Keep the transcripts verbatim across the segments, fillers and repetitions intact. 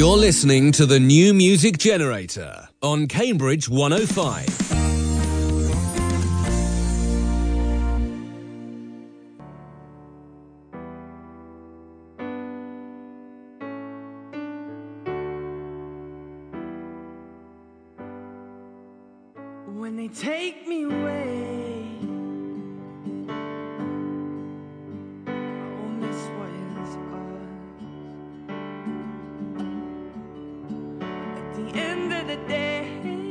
You're listening to the New Music Generator on Cambridge one oh five. When they take me away, I'll miss what is ours. At the end of the day,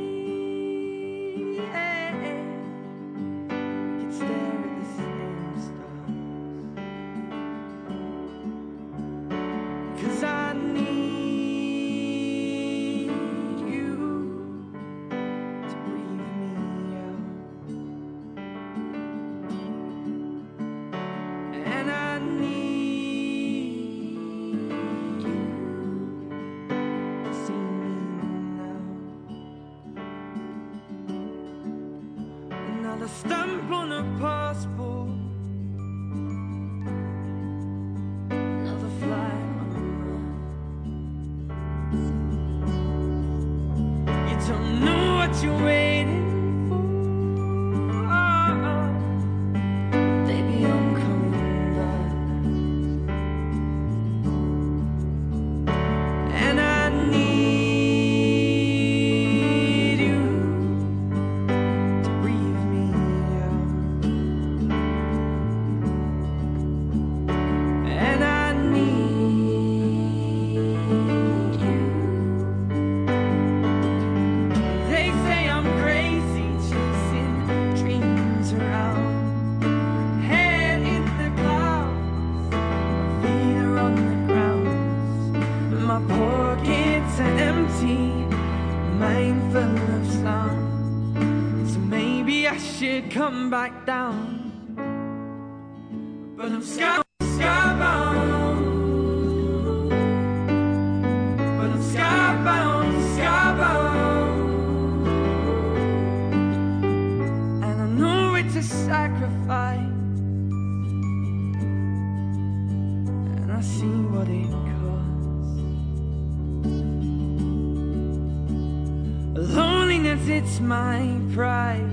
we could stare at the same stars. 'Cause I need a stamp on a passport, another flight on the run. You don't know what you're waiting for, baby, I'm coming back. And I need you to breathe me. My pockets are empty, mine full of sun. So maybe I should come back down, but I'm sky skybound. But I'm skybound, skybound. And I know it's a sacrifice, and I see what it costs. Loneliness, it's my pride.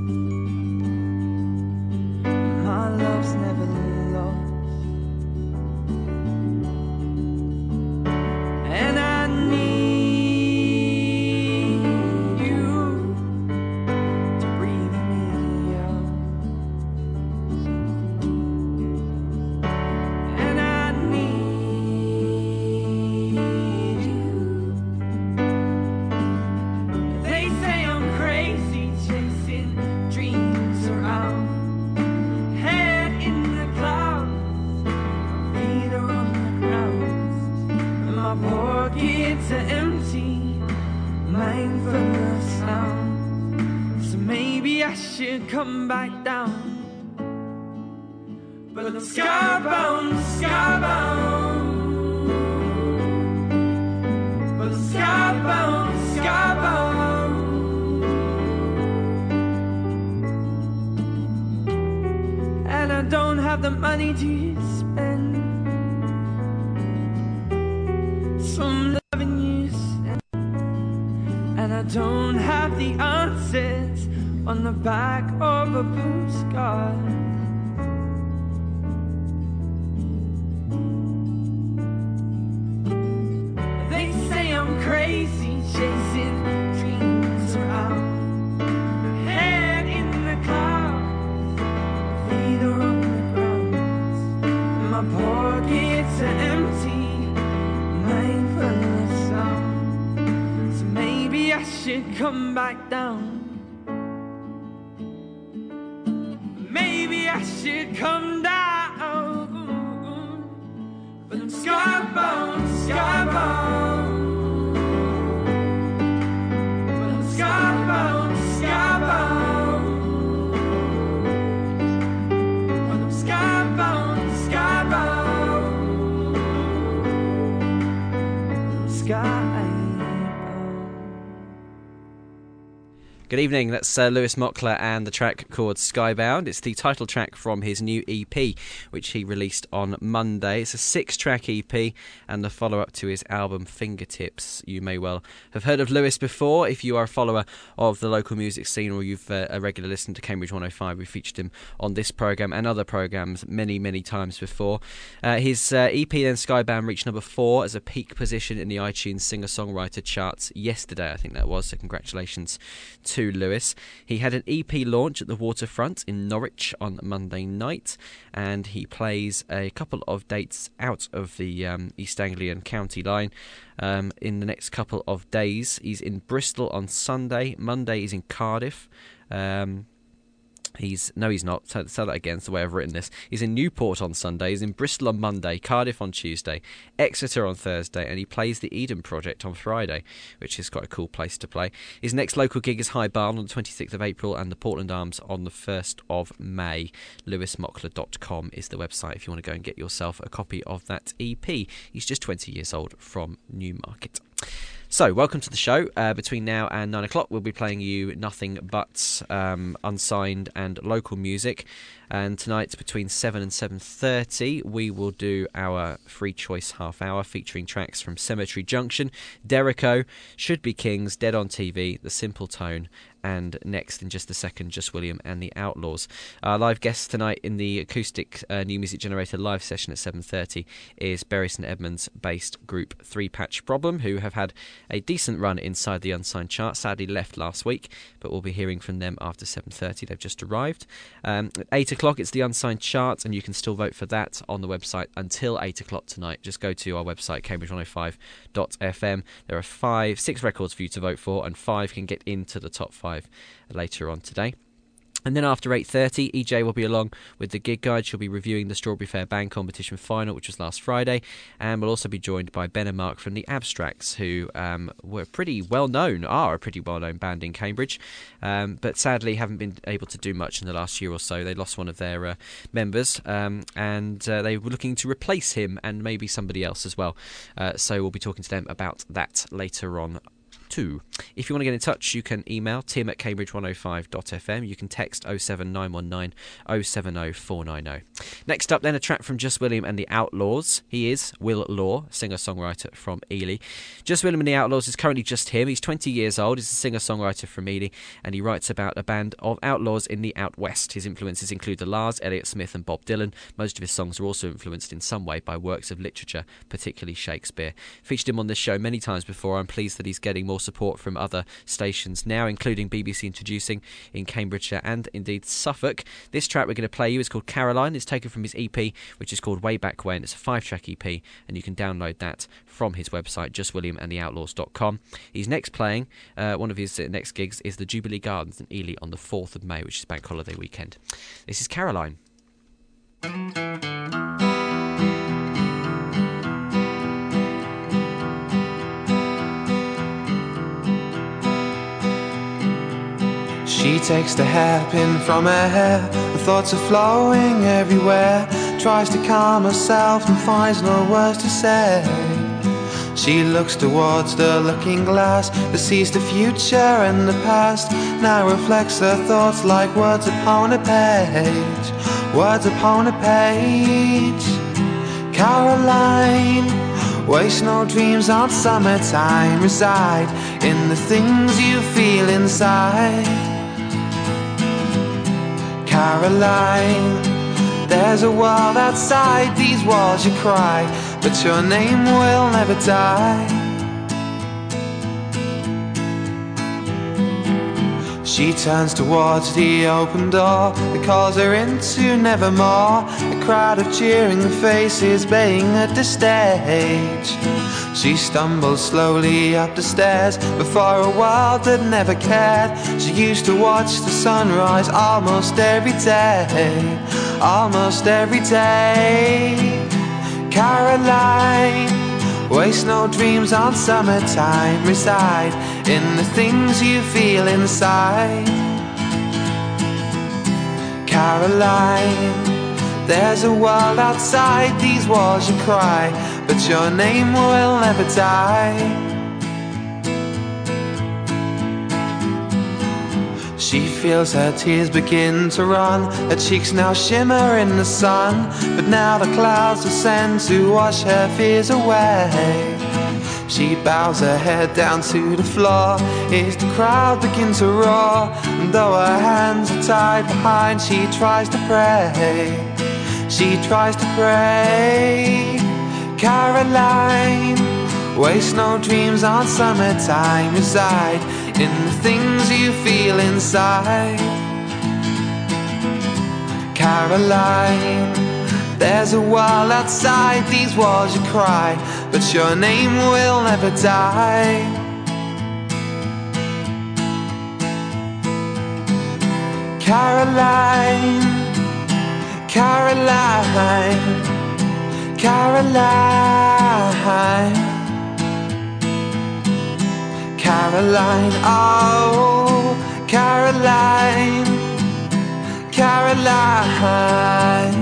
My love's never lost. And I need you to breathe me out. And I need you. They say I'm crazy, chasing dreams around, head in the clouds, feet are on the ground, and my pockets are empty, mine full of sound. So maybe I should come back down, but I'm skybound, skybound. But I'm skybound, skybound. And I don't have the money to spend, so I'm loving you still. And I don't have the answers on the back of a postcard. They say I'm crazy, chasing dreams around, head in the clouds, feet are on the ground, and my pockets are empty, mine full of sound. So maybe I should come back down. Maybe I should come down, but I'm skybound, skybound. But I'm skybound, skybound. But I'm skybound, skybound. I'm skybound. Good evening, that's uh, Lewis Mockler and the track called Skybound. It's the title track from his new E P, which he released on Monday. It's a six-track E P and the follow-up to his album Fingertips. You may well have heard of Lewis before if you are a follower of the local music scene or you've uh, a regular listener to Cambridge one oh five. We featured him on this programme and other programmes many, many times before. Uh, his uh, E P then, Skybound, reached number four as a peak position in the iTunes singer-songwriter charts yesterday, I think that was, so congratulations to To Lewis. He had an E P launch at the Waterfront in Norwich on Monday night, and he plays a couple of dates out of the um, East Anglian county line um, in the next couple of days. He's in Bristol on Sunday. Monday he's in Cardiff. Um, He's no, he's not. Say, say that again. It's the way I've written this. He's in Newport on Sunday. He's in Bristol on Monday, Cardiff on Tuesday, Exeter on Thursday, and he plays the Eden Project on Friday, which is quite a cool place to play. His next local gig is High Barn on the twenty-sixth of April and the Portland Arms on the first of May. lewis mockler dot com is the website if you want to go and get yourself a copy of that E P. He's just twenty years old from Newmarket. So, welcome to the show. Uh, between now and nine o'clock, we'll be playing you nothing but um, unsigned and local music. And tonight, between seven and seven thirty, we will do our free choice half hour featuring tracks from Cemetery Junction, Derrico, Should Be Kings, Dead on T V, The Simple Tone, and next in just a second, Just William and the Outlaws. Our live guest tonight in the acoustic uh, New Music Generator live session at seven thirty is Bury St Edmunds based group Three Patch Problem, who have had a decent run inside the unsigned chart, sadly left last week, but we'll be hearing from them after seven thirty. They've just arrived. Um, at eight o'clock it's the unsigned chart, and you can still vote for that on the website until eight o'clock tonight. Just go to our website, cambridge one oh five dot f m. There are five, six records for you to vote for, and five can get into the top five later on today. And then after eight thirty, E J will be along with the gig guide. She'll be reviewing the Strawberry Fair Band Competition final, which was last Friday, and we'll also be joined by Ben and Mark from the Abstracts, who um, were pretty well known, are a pretty well known band in Cambridge, um, but sadly haven't been able to do much in the last year or so. They lost one of their uh, members, um, and uh, they were looking to replace him and maybe somebody else as well. Uh, so we'll be talking to them about that later on too. If you want to get in touch, you can email tim at cambridge one oh five dot f m. You can text oh seven nine one nine oh seven oh four nine oh. Next up then, a track from Just William and the Outlaws. He is Will Law, singer-songwriter from Ely. Just William and the Outlaws is currently just him. He's twenty years old. He's a singer-songwriter from Ely, and he writes about a band of outlaws in the Out West. His influences include the Lars, Elliott Smith and Bob Dylan. Most of his songs are also influenced in some way by works of literature, particularly Shakespeare. Featured him on this show many times before. I'm pleased that he's getting more support from other stations now, including B B C Introducing in Cambridgeshire and indeed Suffolk. This track we're going to play you is called Caroline. It's taken from his E P, which is called Way Back When. It's a five-track E P, and you can download that from his website, just william and the outlaws dot com. He's next playing, uh, one of his next gigs is the Jubilee Gardens in Ely on the fourth of May, which is Bank Holiday weekend. This is Caroline. She takes the hairpin from her hair, her thoughts are flowing everywhere. Tries to calm herself and finds no words to say. She looks towards the looking glass that sees the future and the past. Now reflects her thoughts like words upon a page. Words upon a page. Caroline, waste no dreams on summertime. Reside in the things you feel inside. Caroline, there's a world outside these walls you cry, but your name will never die. She turns towards the open door that calls her into nevermore. A crowd of cheering faces baying at the stage. She stumbles slowly up the stairs before a world that never cared. She used to watch the sunrise almost every day. Almost every day. Caroline, waste no dreams on summertime. Reside in the things you feel inside. Caroline, there's a world outside these walls you cry, but your name will never die. She feels her tears begin to run, her cheeks now shimmer in the sun, but now the clouds descend to wash her fears away. She bows her head down to the floor as the crowd begin to roar, and though her hands are tied behind, she tries to pray. She tries to pray. Caroline, waste no dreams on summertime. Reside in the things you feel inside. Caroline, there's a wall outside these walls you cry, but your name will never die. Caroline, Caroline, Caroline, Caroline, oh, Caroline, Caroline.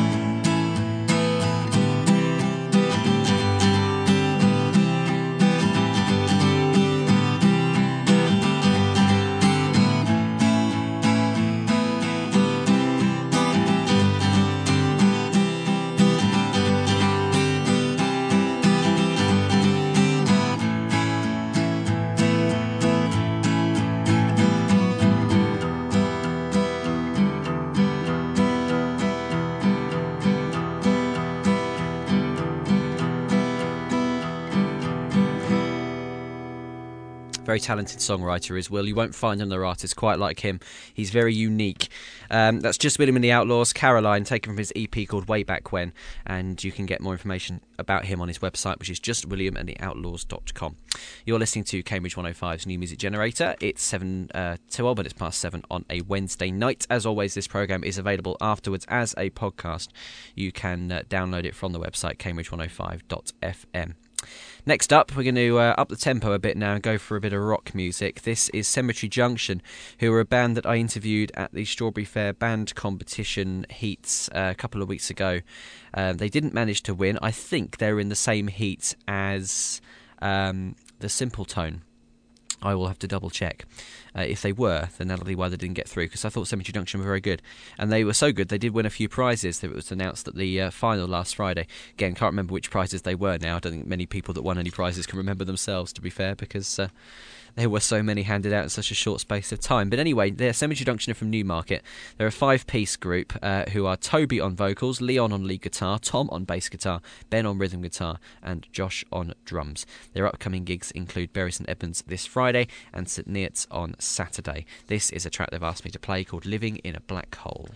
Very talented songwriter is Will. You won't find another artist quite like him. He's very unique. Um, that's Just William and the Outlaws, Caroline, taken from his E P called Way Back When, and you can get more information about him on his website, which is just william and the outlaws dot com. You're listening to Cambridge one oh five's New Music Generator. It's seven, uh, twelve minutes past seven on a Wednesday night. As always, this programme is available afterwards as a podcast. You can uh, download it from the website cambridge one oh five dot f m. Next up, we're going to uh, up the tempo a bit now and go for a bit of rock music. This is Cemetery Junction, who are a band that I interviewed at the Strawberry Fair Band Competition heats uh, a couple of weeks ago. Uh, they didn't manage to win. I think they're in the same heat as um, the Simple Tone. I will have to double check. Uh, if they were, then that'll be why they didn't get through, because I thought Cemetery Junction were very good. And they were so good, they did win a few prizes. It was announced at the uh, final last Friday. Again, can't remember which prizes they were now. I don't think many people that won any prizes can remember themselves, to be fair, because uh, there were so many handed out in such a short space of time. But anyway, they're Cemetery Junction are from Newmarket. They're a five-piece group uh, who are Toby on vocals, Leon on lead guitar, Tom on bass guitar, Ben on rhythm guitar, and Josh on drums. Their upcoming gigs include Bury St Edmunds this Friday and St Neots on Saturday. This is a track they've asked me to play called Living in a Black Hole.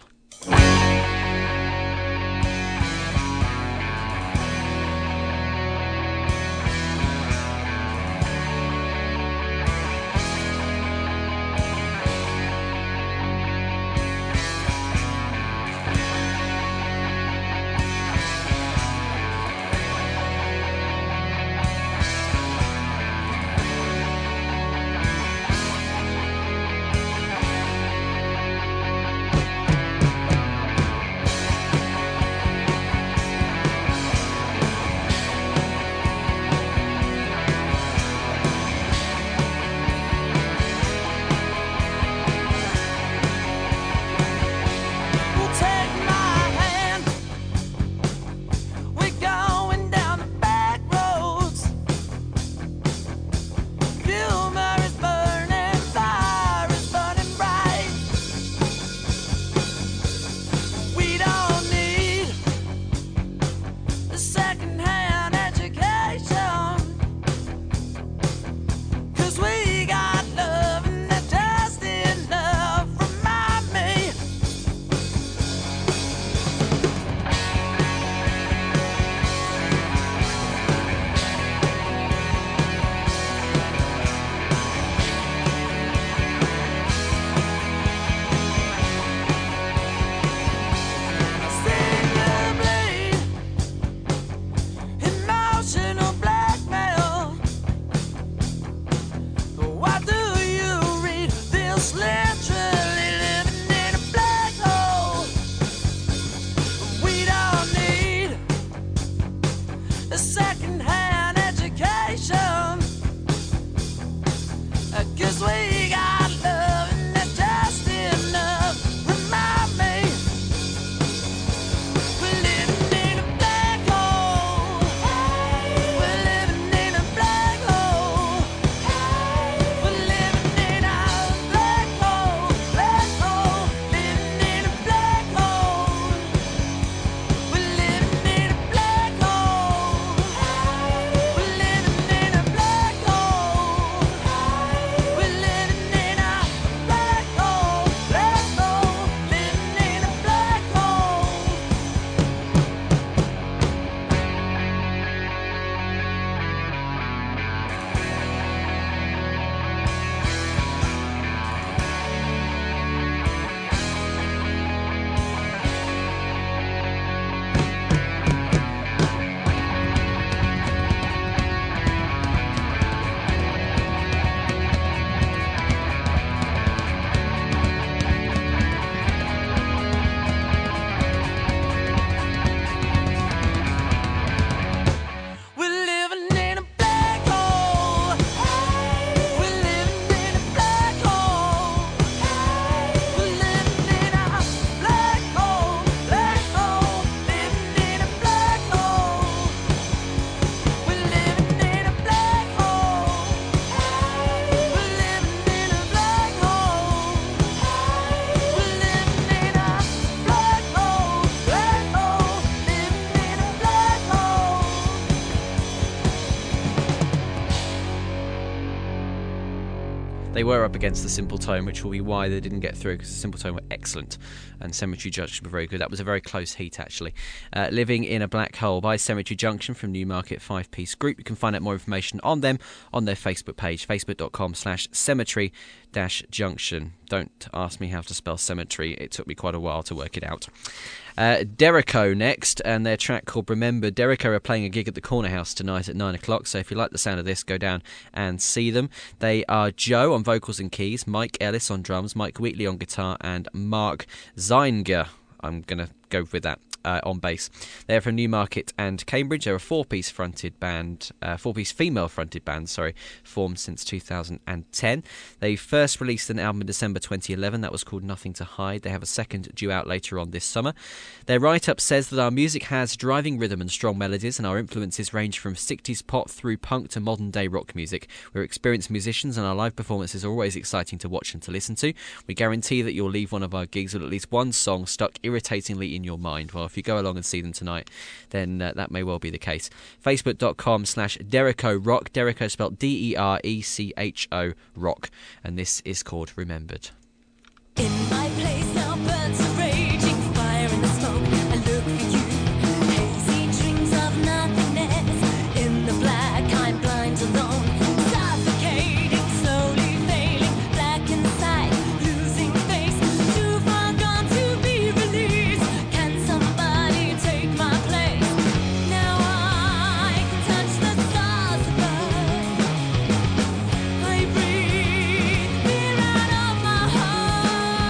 They were up against the Simple Tone, which will be why they didn't get through, because the Simple Tone were excellent and Cemetery Junction were very good. That was a very close heat, actually. Uh, Living in a Black Hole by Cemetery Junction from Newmarket five-piece group. You can find out more information on them on their Facebook page, facebook.com slash cemetery dash junction. Don't ask me how to spell cemetery. It took me quite a while to work it out. Uh, Derico next, and their track called Remember. Derico are playing a gig at the Corner House tonight at nine o'clock, so if you like the sound of this, go down and see them. They are Joe on vocals and keys, Mike Ellis on drums, Mike Wheatley on guitar, and Mark Zeinger, I'm going to go with that, uh, on bass. They're from Newmarket and Cambridge. They're a four-piece fronted band, uh, four-piece female-fronted band, sorry, formed since two thousand ten. They first released an album in December twenty eleven that was called Nothing to Hide. They have a second due out later on this summer. Their write-up says that our music has driving rhythm and strong melodies, and our influences range from sixties pop through punk to modern-day rock music. We're experienced musicians, and our live performances are always exciting to watch and to listen to. We guarantee that you'll leave one of our gigs with at least one song stuck irritatingly in your mind. Well, if you go along and see them tonight, then uh, that may well be the case. Facebook.com slash Derico Rock. Derico spelled D E R E C H O Rock. And this is called Remembered. In my place now burns a raging fire in the smoke. I look for you, hazy dreams of nothingness. In the black, I'm blind alone, suffocating, slowly failing, black inside, losing face, too far gone to be released. Can somebody take my place? Now I can touch the stars above. I breathe fear out of my heart.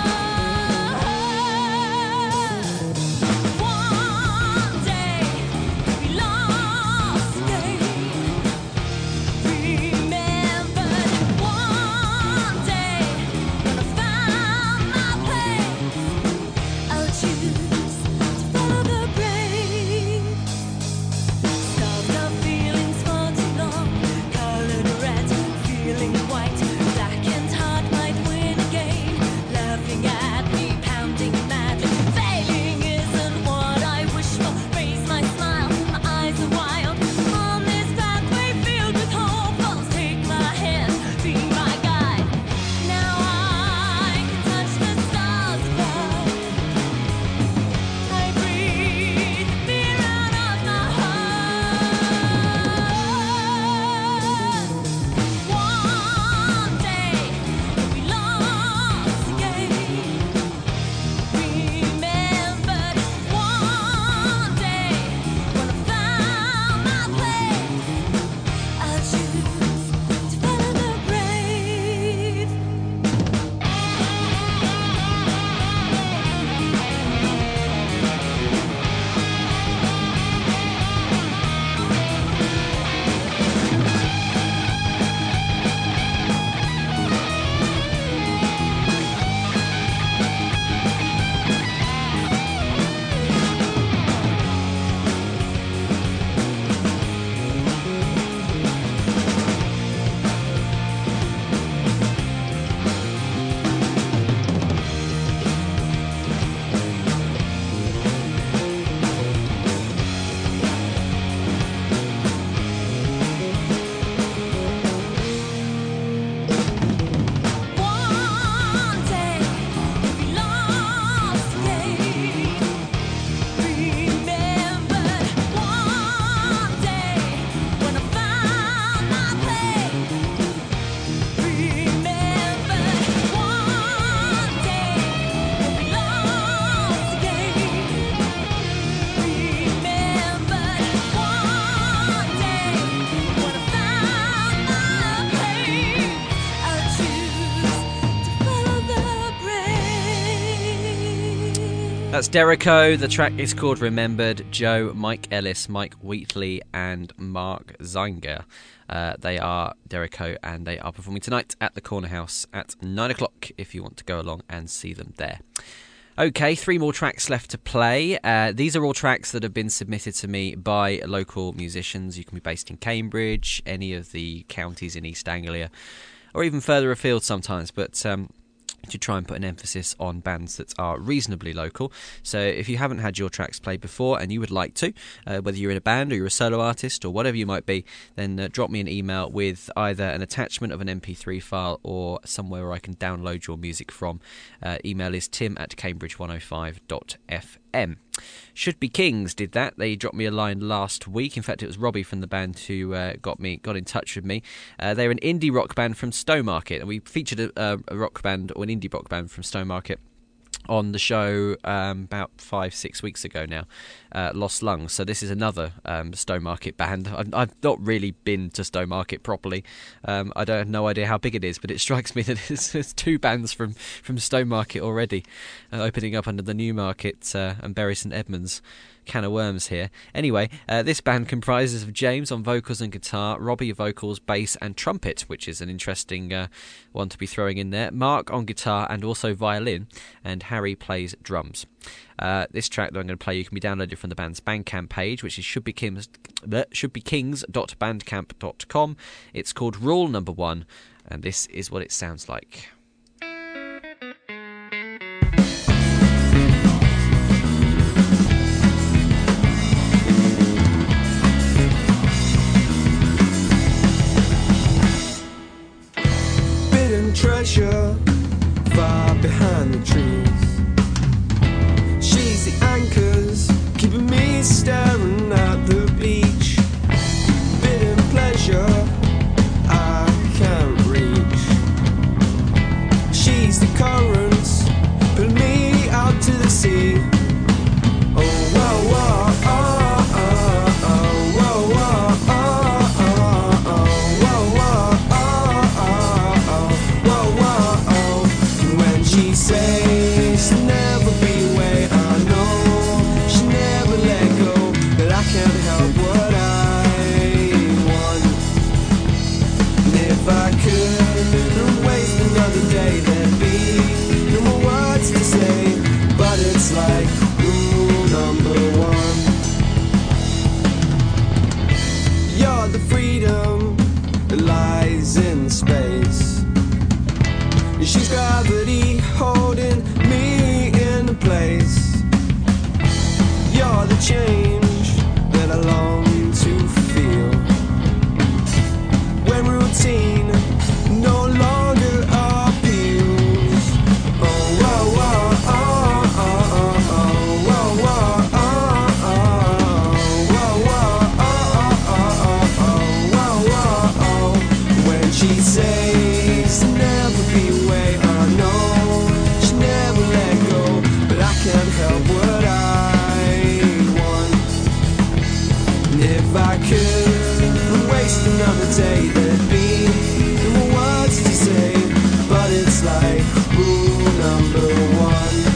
One day we lost again. Remembered one day when I found my place. I'll choose to follow the brave. Starved of feelings for too long, colored red, feeling white, blackened heart might win again. Laughing at me, pounding madly. Failing isn't what I wish for. Raise my smile, my eyes are wild. On this pathway filled with hope, folks take my hand, be my guide. Now I can touch the stars above. I breathe fear out of my heart. One day we lost again. Remembered one day when I found my place. I'll choose to follow the brave. One day we lost again. Remembered one day when I found my place. Remembered one day we lost again. Remembered one day when I found my place. I'll choose to follow the brave. That's Derico. The track is called Remembered. Joe, Mike Ellis, Mike Wheatley, and Mark Zeinger. Uh, they are Derico, and they are performing tonight at the Corner House at nine o'clock if you want to go along and see them there. Okay, three more tracks left to play. Uh, these are all tracks that have been submitted to me by local musicians. You can be based in Cambridge, any of the counties in East Anglia, or even further afield sometimes. But um, to try and put an emphasis on bands that are reasonably local. So if you haven't had your tracks played before and you would like to, uh, whether you're in a band or you're a solo artist or whatever you might be, then uh, drop me an email with either an attachment of an M P three file or somewhere where I can download your music from. Uh, email is tim at cambridge one oh five dot f m. Should Be Kings did that. They dropped me a line last week. In fact, it was Robbie from the band who uh, got me got in touch with me. Uh, they're an indie rock band from Stowmarket, and we featured a, a rock band or an indie rock band from Stowmarket on the show um, about five, six weeks ago now, uh, Lost Lungs. So this is another um, Stowmarket band. I've, I've not really been to Stowmarket properly. Um, I don't have no idea how big it is, but it strikes me that it's, it's two bands from, from Stowmarket already, uh, opening up under the Newmarket uh, and Bury St Edmunds can of worms here. Anyway, uh, this band comprises of James on vocals and guitar, Robbie vocals, bass and trumpet, which is an interesting uh, one to be throwing in there, Mark on guitar and also violin, and Harry plays drums. Uh, this track that I'm going to play you can be downloaded from the band's Bandcamp page, which is shouldbekings, shouldbekings dot bandcamp dot com. It's called Rule Number One, and this is what it sounds like. Treasure far behind the trees. She's the anchors keeping me staring at the beach. Bidden pleasure I can't reach. She's the currents pulling me out to the sea. Oh, whoa, whoa, oh, oh, oh, whoa, whoa, oh, oh, oh, whoa, whoa, she says she'll never be away. I know she'll never let go, but I can't help what I want. And if I could waste another day, there'd be no more words to say. But it's like rule number one. You're the freedom that lies in space. She's gravity holding me in place. You're the change that I long to feel. When routine no longer appeals. Oh, whoa, whoa, oh, oh, oh, oh, whoa, whoa, oh, oh, whoa, whoa, oh, oh, oh, whoa, whoa, oh. When she says never be away, I know she never let go, but I can't help what I want. And if I could waste another day, there'd be no more words to say. But it's like rule number one.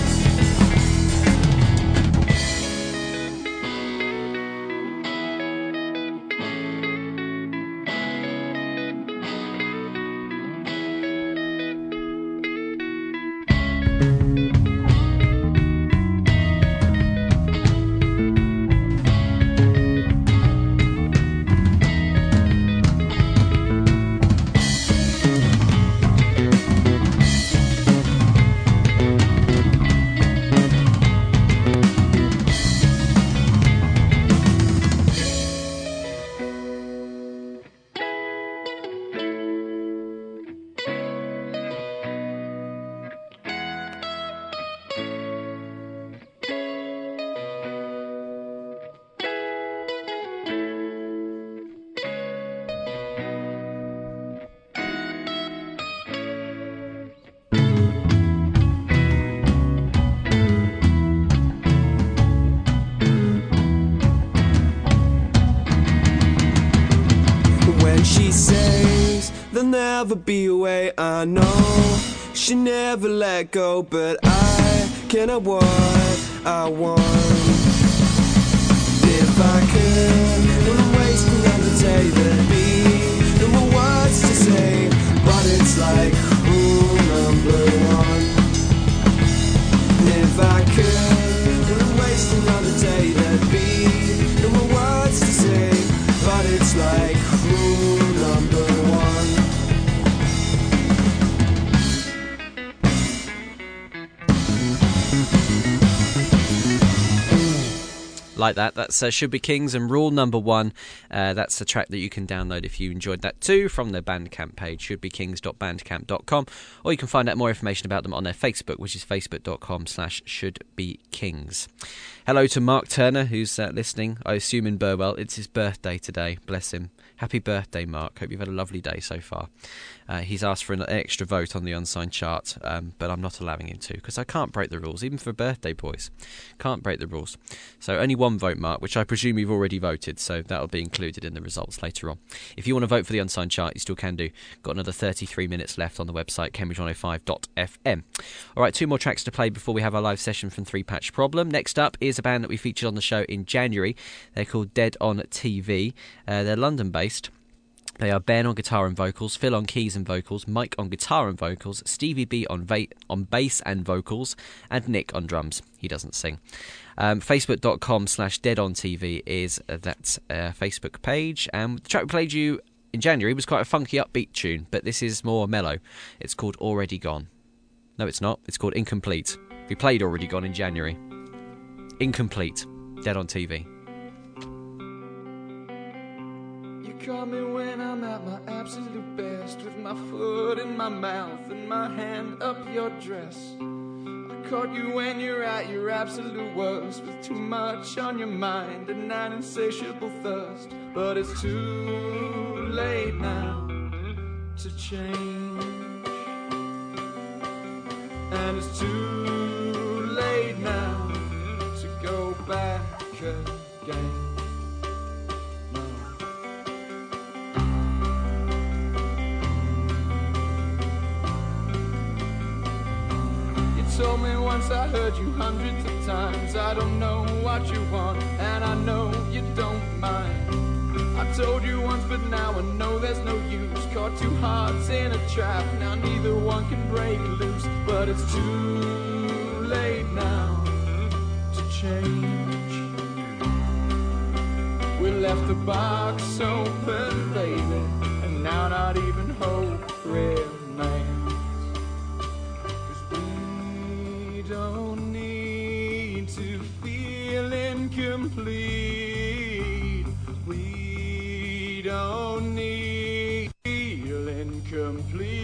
Never be away, I know she never let go, but I can't have what I want. If I could, wouldn't waste another day, there'd be no more words to say. But it's like rule number one. If I could, wouldn't waste another day, there'd be no more words to say. But it's like rule number one. Like that. That's uh, Should Be Kings and Rule Number One. Uh, that's a track that you can download if you enjoyed that too from their Bandcamp page, should be kings dot bandcamp dot com, or you can find out more information about them on their Facebook, which is facebook dot com slash should be kings. Hello to Mark Turner, who's uh, listening, I assume in Burwell. It's his birthday today, bless him. Happy birthday, Mark. Hope you've had a lovely day so far. Uh, he's asked for an extra vote on the unsigned chart, um, but I'm not allowing him to, because I can't break the rules, even for birthday boys. Can't break the rules. So only one vote, Mark, which I presume you've already voted, so that'll be included in the results later on. If you want to vote for the unsigned chart, you still can do. Got another thirty-three minutes left on the website, cambridge one oh five dot f m. All right, two more tracks to play before we have our live session from Three Patch Problem. Next up is a band that we featured on the show in January. They're called Dead on T V. Uh, they're London-based. They are Ben on guitar and vocals, Phil on keys and vocals, Mike on guitar and vocals, Stevie B on va- on bass and vocals, and Nick on drums. He doesn't sing. Um, Facebook dot com slash Dead on T V is uh, that uh, Facebook page. And the track we played you in January was quite a funky upbeat tune, but this is more mellow. It's called Already Gone. No, it's not. It's called Incomplete. We played Already Gone in January. Incomplete. Dead on T V. Call me when I'm at my absolute best, with my foot in my mouth and my hand up your dress. I caught you when you're at your absolute worst, with too much on your mind and an insatiable thirst. But it's too late now to change, and it's too late now to go back again. Told me once, I heard you hundreds of times, I don't know what you want, and I know you don't mind. I told you once, but now I know there's no use. Caught two hearts in a trap, now neither one can break loose. But it's too late now to change. We left the box open, baby, and now not even hope remains. Don't need to feel incomplete. We don't need to feel incomplete.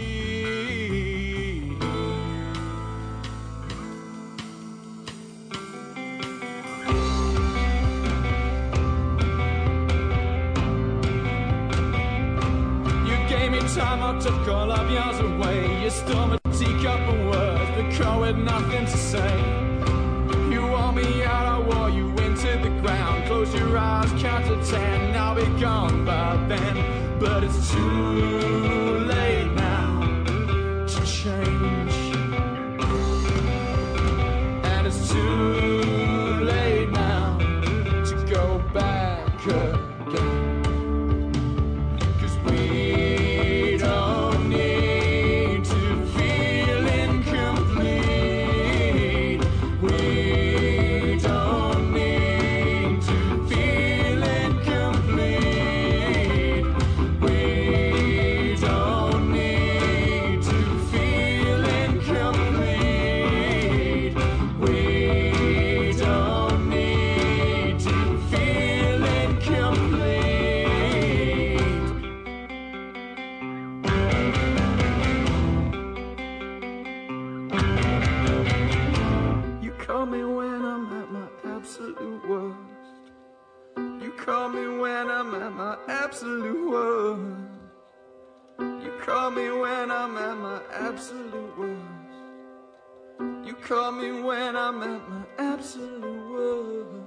You gave me time, I took all of yours away. You stole my teacup of words, but call with nothing to say. You wore me out, I wore you into the ground. Close your eyes, count to ten, I'll be gone by then. But it's too late now to change, and it's too late now to go back again. Absolute worst. You call me when I'm at my absolute worst. You call me when I'm at my absolute worst.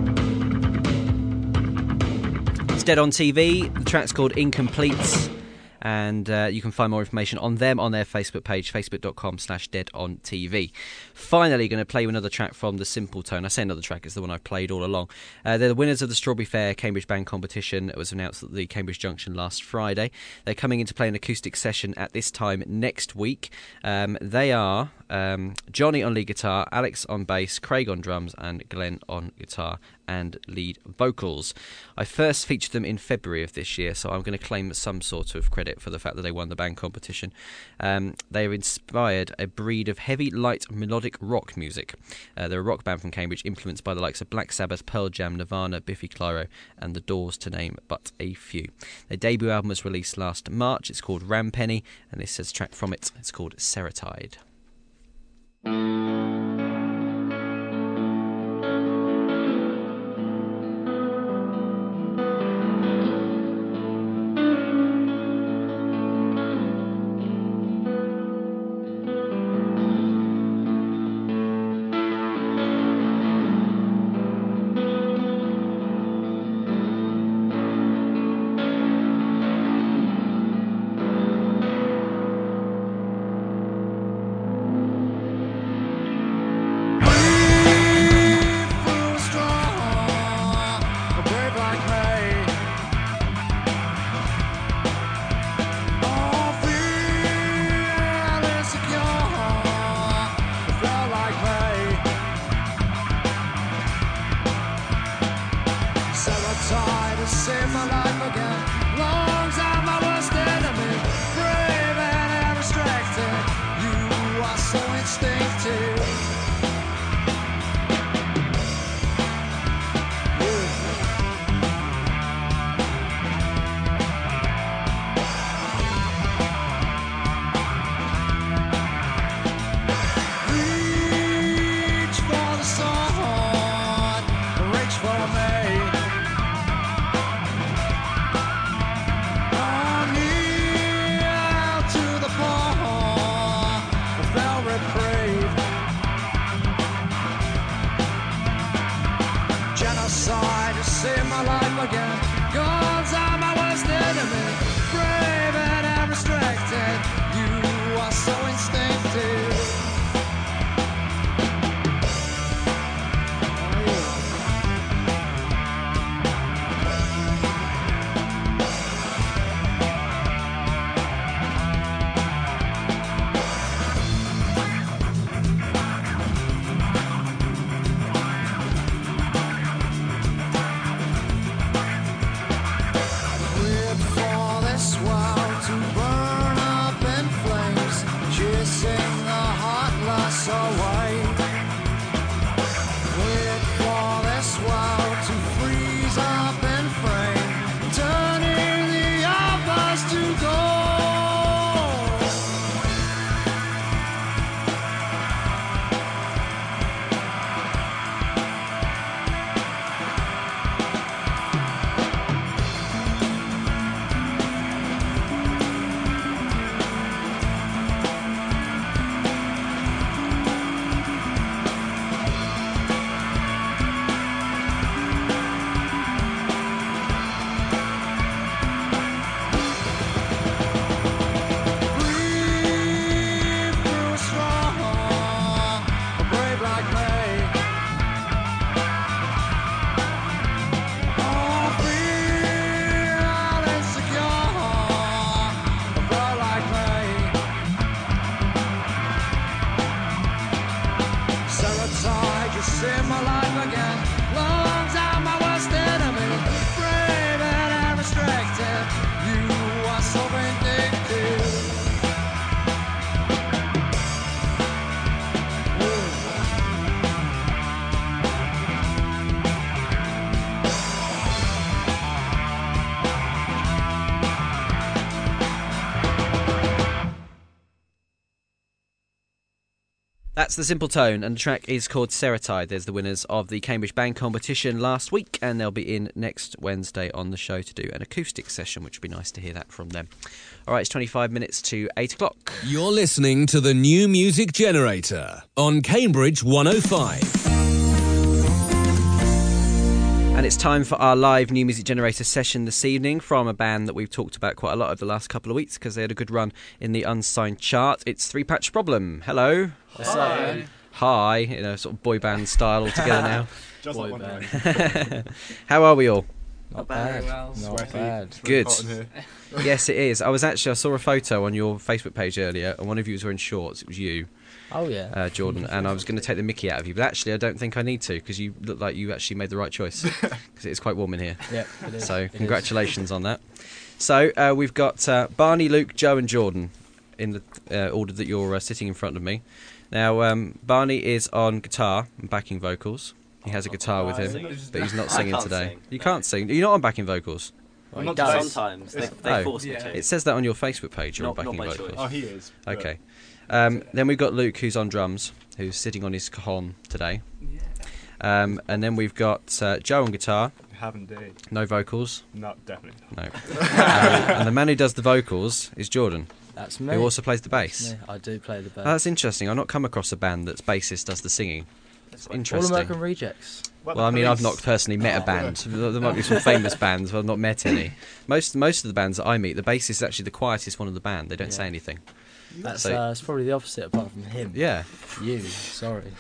Dead on T V. The track's called Incomplete. and uh, you can find more information on them on their Facebook page, facebook.com slash dead on TV. Finally, going to play you another track from the Simple Tone. I say another track, it's the one I've played all along. Uh, they're the winners of the Strawberry Fair Cambridge Band Competition. It was announced at the Cambridge Junction last Friday. They're coming in to play an acoustic session at this time next week. Um, they are um, Johnny on lead guitar, Alex on bass, Craig on drums, and Glenn on guitar and lead vocals. I first featured them in February of this year, so I'm going to claim some sort of credit for the fact that they won the band competition. Um, they have inspired a breed of heavy, light, melodic rock music. Uh, they're a rock band from Cambridge, influenced by the likes of Black Sabbath, Pearl Jam, Nirvana, Biffy Clyro, and The Doors, to name but a few. Their debut album was released last March. It's called Rampenny, and this is a track from it. It's called Seratide. That's the Simple Tone, and the track is called Seratide. There's the winners of the Cambridge Band Competition last week, and they'll be in next Wednesday on the show to do an acoustic session, which would be nice to hear that from them. All right, it's twenty-five minutes to eight o'clock. You're listening to the New Music Generator on Cambridge one oh five. And it's time for our live New Music Generator session this evening from a band that we've talked about quite a lot over the last couple of weeks because they had a good run in the unsigned chart. It's Three Patch Problem. Hello. Hi. Hi. You know, sort of boy band style all together now. Just Boy like one band. way. How are we all? Not Very bad. well. Not Sweaty. bad. It's really Good. hot in here. Yes, it is. I was actually, I saw a photo on your Facebook page earlier and one of you was wearing shorts. It was you, Oh yeah. uh, Jordan, and I was going to take the mickey out of you, but actually I don't think I need to because you look like you actually made the right choice because it is quite warm in here. Yep. It is. So It is. congratulations on that. So uh, we've got uh, Barney, Luke, Joe and Jordan in the uh, order that you're uh, sitting in front of me. Now um, Barney is on guitar and backing vocals. He has a guitar with him, but he's not I singing can't today. sing, You no. can't sing. You're not on backing vocals. Well, Well, not he today. does. Sometimes they, It's- they Oh. force me Yeah. to. It says that on your Facebook page. You're Not- on not backing by vocals. choice. Oh, he is. but- Okay. Um, then we've got Luke, who's on drums, who's sitting on his cajon today. Um, and then we've got uh, Joe on guitar, Have indeed. no vocals. No, definitely. No. um, and the man who does the vocals is Jordan, That's me. who also plays the bass. Me. I do play the bass. Oh, that's interesting. I've not come across a band that's bassist does the singing. It's All interesting. American Rejects. What Well, I the mean, I've police? not personally met a Oh. band. There might be some famous bands, but I've not met any. Most most of the bands that I meet, the bassist is actually the quietest one of the band. They don't Yeah. say anything. That's So- uh, it's probably the opposite apart from him. Yeah. You. Sorry.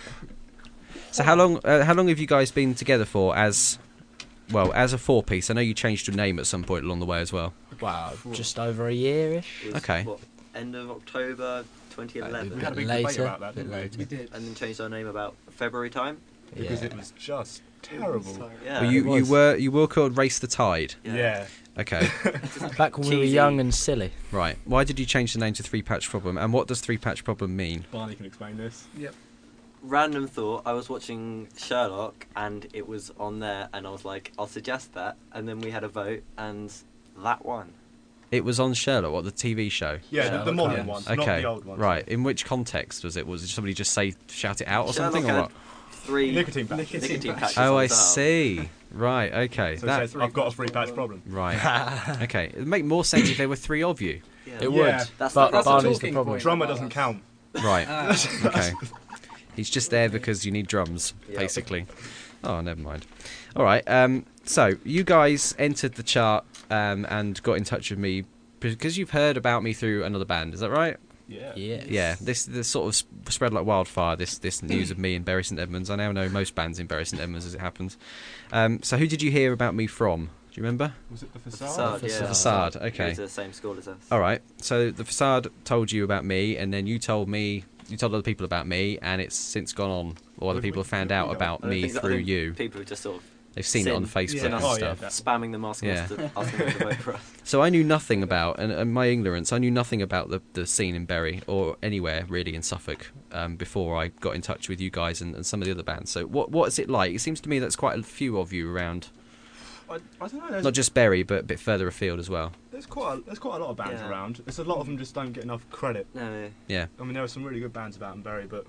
So how long uh, how long have you guys been together for as well as a four piece? I know you changed your name at some point along the way as well. Wow. Just over a year-ish. It was, Okay. What, end of October twenty eleven. We had a big Later, debate about that, bit didn't we? later. We did. And then changed our name about February time. Because Yeah. it was just terrible. Yeah. well, you it you was. were you were called Race the Tide. Yeah. Okay. Back when we were Cheesy. young and silly. Right. Why did you change the name to Three Patch Problem? And what does Three Patch Problem mean? Barney can explain this. Yep. Random thought. I was watching Sherlock and it was on there, and I was like, I'll suggest that. And then we had a vote, and that won. It was on Sherlock, what the T V show. Yeah, the, the Sherlock modern Holmes. one, not Okay. the old one. Right. In which context was it? Was it somebody just say shout it out or Sherlock something or had what? Three Nicotine patch. Nicotine nicotine patch. patches. Oh, on I his arm. see. Right. Okay. So that it says, I've got a free patch problem. right. Okay. It'd make more sense if there were three of you. Yeah. It Yeah. would. That's but the- that's the Barney's the talking problem. point. Drummer doesn't count. Right. Ah. Okay. He's just there because you need drums, Yep. basically. Oh, never mind. All right. Um, so you guys entered the chart um, and got in touch with me because you've heard about me through another band. Is that right? Yeah. Yeah. Yeah. This this sort of sp- spread like wildfire. This this news of me in Bury St Edmunds. I now know most bands in Bury St Edmunds as it happens. Um, so who did you hear about me from? Do you remember? Was it the The facade? facade, The yeah. The Facade. He Okay. was the same school as us. All right. So the Facade told you about me, and then you told me, you told other people about me, and it's since gone on, or other We- people we- have found we out don't- about I me think that- I through think you. People have just sort of They've seen it on Sin. Facebook Yeah. and Oh, yeah, stuff. that- spamming them, asking Yeah. us to, asking them to vote for us. So I knew nothing about, and, and my ignorance, I knew nothing about the, the scene in Bury or anywhere really in Suffolk um, before I got in touch with you guys and, and some of the other bands. So what what is it like? It seems to me that's quite a few of you around, I, I don't know. There's, not just Bury, but a bit further afield as well. there's quite a, there's quite a lot of bands Yeah. around. It's a lot of them just don't get enough credit. No, yeah. Yeah. I mean, there are some really good bands about in Bury, but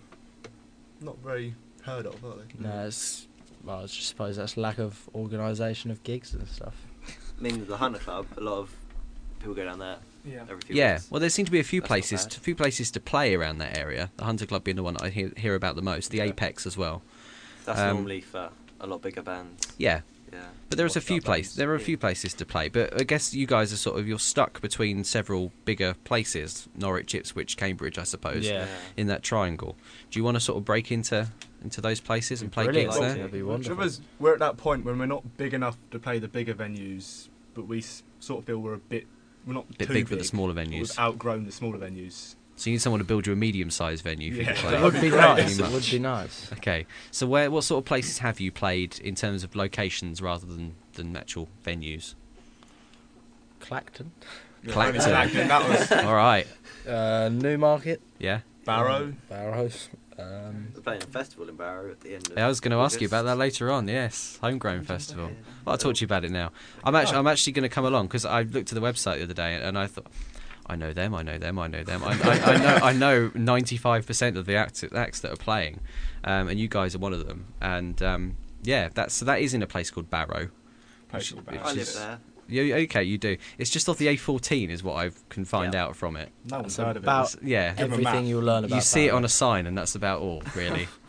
not very heard of, are they? No, it's. Well, I just suppose that's lack of organisation of gigs and stuff. I mean, the Hunter Club, a lot of people go down there Yeah. every few Yeah, weeks. well, there seem to be a few That's not places, bad. a few places to play around that area. The Hunter Club being the one I hear, hear about the most. The Yeah. Apex as well. That's um, normally for a lot bigger bands. Yeah, Yeah. but there's a Washed few up places. bands. There are a Yeah. few places to play. But I guess you guys are sort of you're stuck between several bigger places: Norwich, Ipswich, Cambridge, I suppose. Yeah. In that triangle, do you want to sort of break into into those places and play Brilliant. gigs there? That'd be The wonderful. trouble is, we're at that point when we're not big enough to play the bigger venues, but we s- sort of feel we're a bit, we're not A bit too big for the smaller but venues. We've outgrown the smaller venues. So you need someone to build you a medium-sized venue for you Yeah. to play. It would be Great. nice. Pretty It would much. be nice. Okay, so where what sort of places have you played in terms of locations rather than than actual venues? Clacton, Clacton. Clacton, that was All right, uh, Newmarket, yeah. Barrow. Barrows. Um, We're playing a festival in Barrow at the end of Yeah, I was going to ask you about that August. later on. Yes, Homegrown Festival. Well, I'll talk to you about it now. I'm actually, I'm actually going to come along because I looked at the website the other day and I thought, I know them, I know them, I know them. I, I, I know, I know ninety-five percent of the acts, acts that are playing, um, and you guys are one of them. And um, yeah, that's so that is in a place called Barrow. Place Which- called Barrow. I live Which is- there. Yeah, okay, you do. It's just off the A fourteen, is what I can find Yeah. out from it. No one's That's heard of about it. Yeah, Give 'em a everything map. you'll learn about. you see it on Barrow. a sign, and that's about all, really.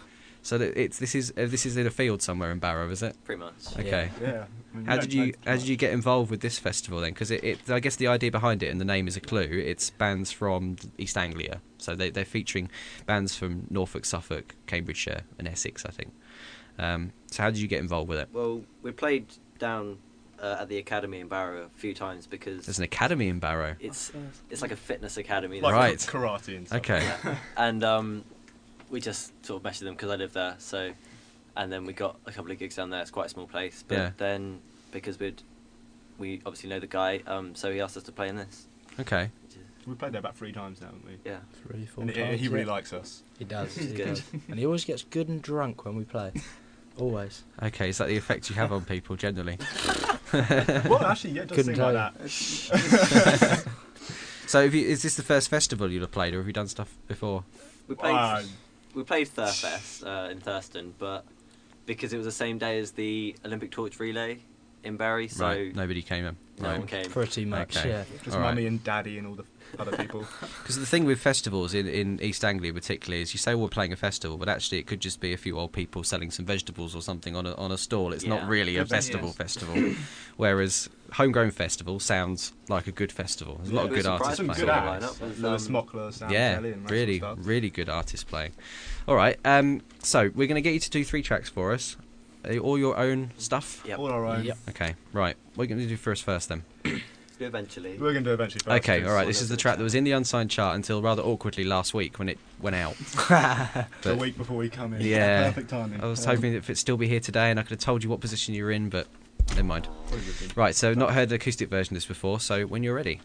So that it's this is uh, this is in a field somewhere in Barrow, is it? Pretty much. Okay. Yeah. I mean, How don't did you know How much. did you get involved with this festival then? Because it, it, I guess the idea behind it and the name is a clue. It's bands from East Anglia, so they they're featuring bands from Norfolk, Suffolk, Cambridgeshire, and Essex, I think. Um, so how did you get involved with it? Well, we played down uh, at the academy in Barrow a few times because There's an academy in Barrow. it's it's like a fitness academy. Like Right. karate and stuff. Okay. Yeah. And um, we just sort of messaged them because I live there. So, and then we got a couple of gigs down there. It's quite a small place, but Yeah. then because we'd we obviously know the guy, um, so he asked us to play in this. Okay. Which is, We played there about three times now, haven't we? yeah, Three, four And he, times. he really yeah. likes us. He does. He's he good. does. And he always gets good and drunk when we play. Always. Okay. Is that the effect you have on people generally? Well, actually, yeah, it does Couldn't seem like tell that. So have you, is this the first festival you'll have played, or have you done stuff before? we played Uh, we played Thurfest uh, in Thurston, but because it was the same day as the Olympic torch relay in Bury, so right. Nobody came in. no Right. one came. Pretty much, Okay. yeah. Just All right. mummy and daddy and all the other people. Because the thing with festivals in, in East Anglia particularly is you say we're playing a festival, but actually it could just be a few old people selling some vegetables or something on a, on a stall. It's not Yeah. really a Good festival venues. festival. Whereas Homegrown Festival sounds like a good festival. There's a lot Yeah. of We good were artists surprised Some playing. good Lineup acts. was, Lewis um, Mockler, Sam Yeah, Kelly, and that really, sort of stuff. really good artists playing. All right, um, so we're going to get you to do three tracks for us. Uh, All your own stuff? Yep. All our own. Yep. Okay, right. What are you going to do first first then? Eventually. We're going to do eventually first. Okay, because all right. one This of is the the track that tracks. was in the unsigned chart until rather awkwardly last week when it went out. The But- week before we come in. Yeah. Perfect timing. I was Um, hoping that if it'd still be here today and I could have told you what position you were in, but never mind. probably would be. Right, so not heard the acoustic version of this before, so when you're ready.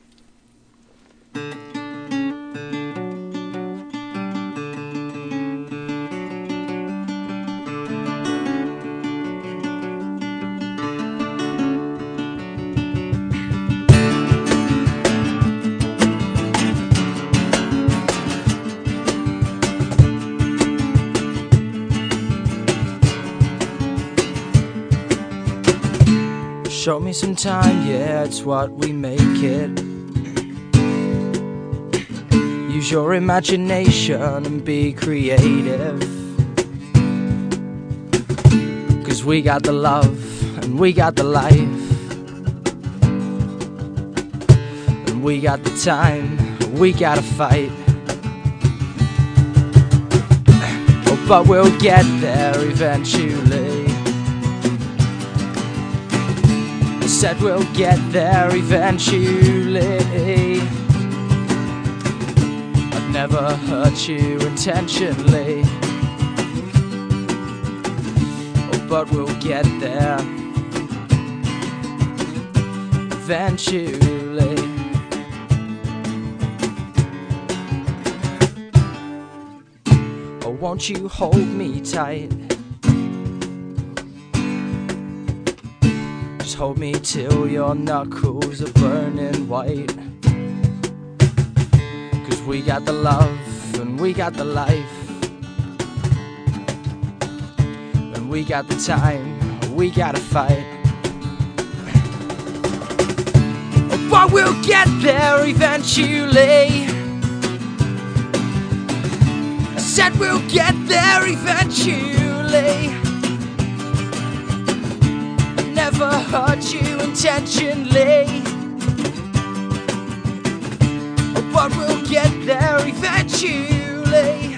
Show me some time, yeah, it's what we make it. Use your imagination and be creative. Cause we got the love and we got the life. And we got the time, we gotta fight. Oh, but we'll get there eventually. Said we'll get there eventually. I've never hurt you intentionally. Oh, but we'll get there eventually. Oh, won't you hold me tight? Just hold me till your knuckles are burning white. Cause we got the love and we got the life. And we got the time, we gotta fight. But we'll get there eventually. I said we'll get there eventually. Never hurt you intentionally. But we'll get there eventually.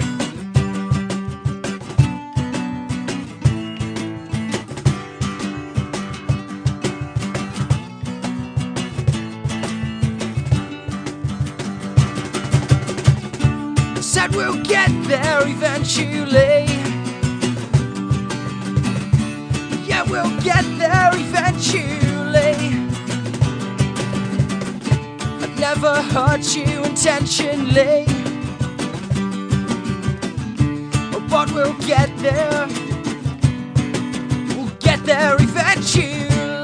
Said we'll get there eventually. Yeah, we'll get there eventually. I'd never hurt you intentionally. But we'll get there. We'll get there eventually.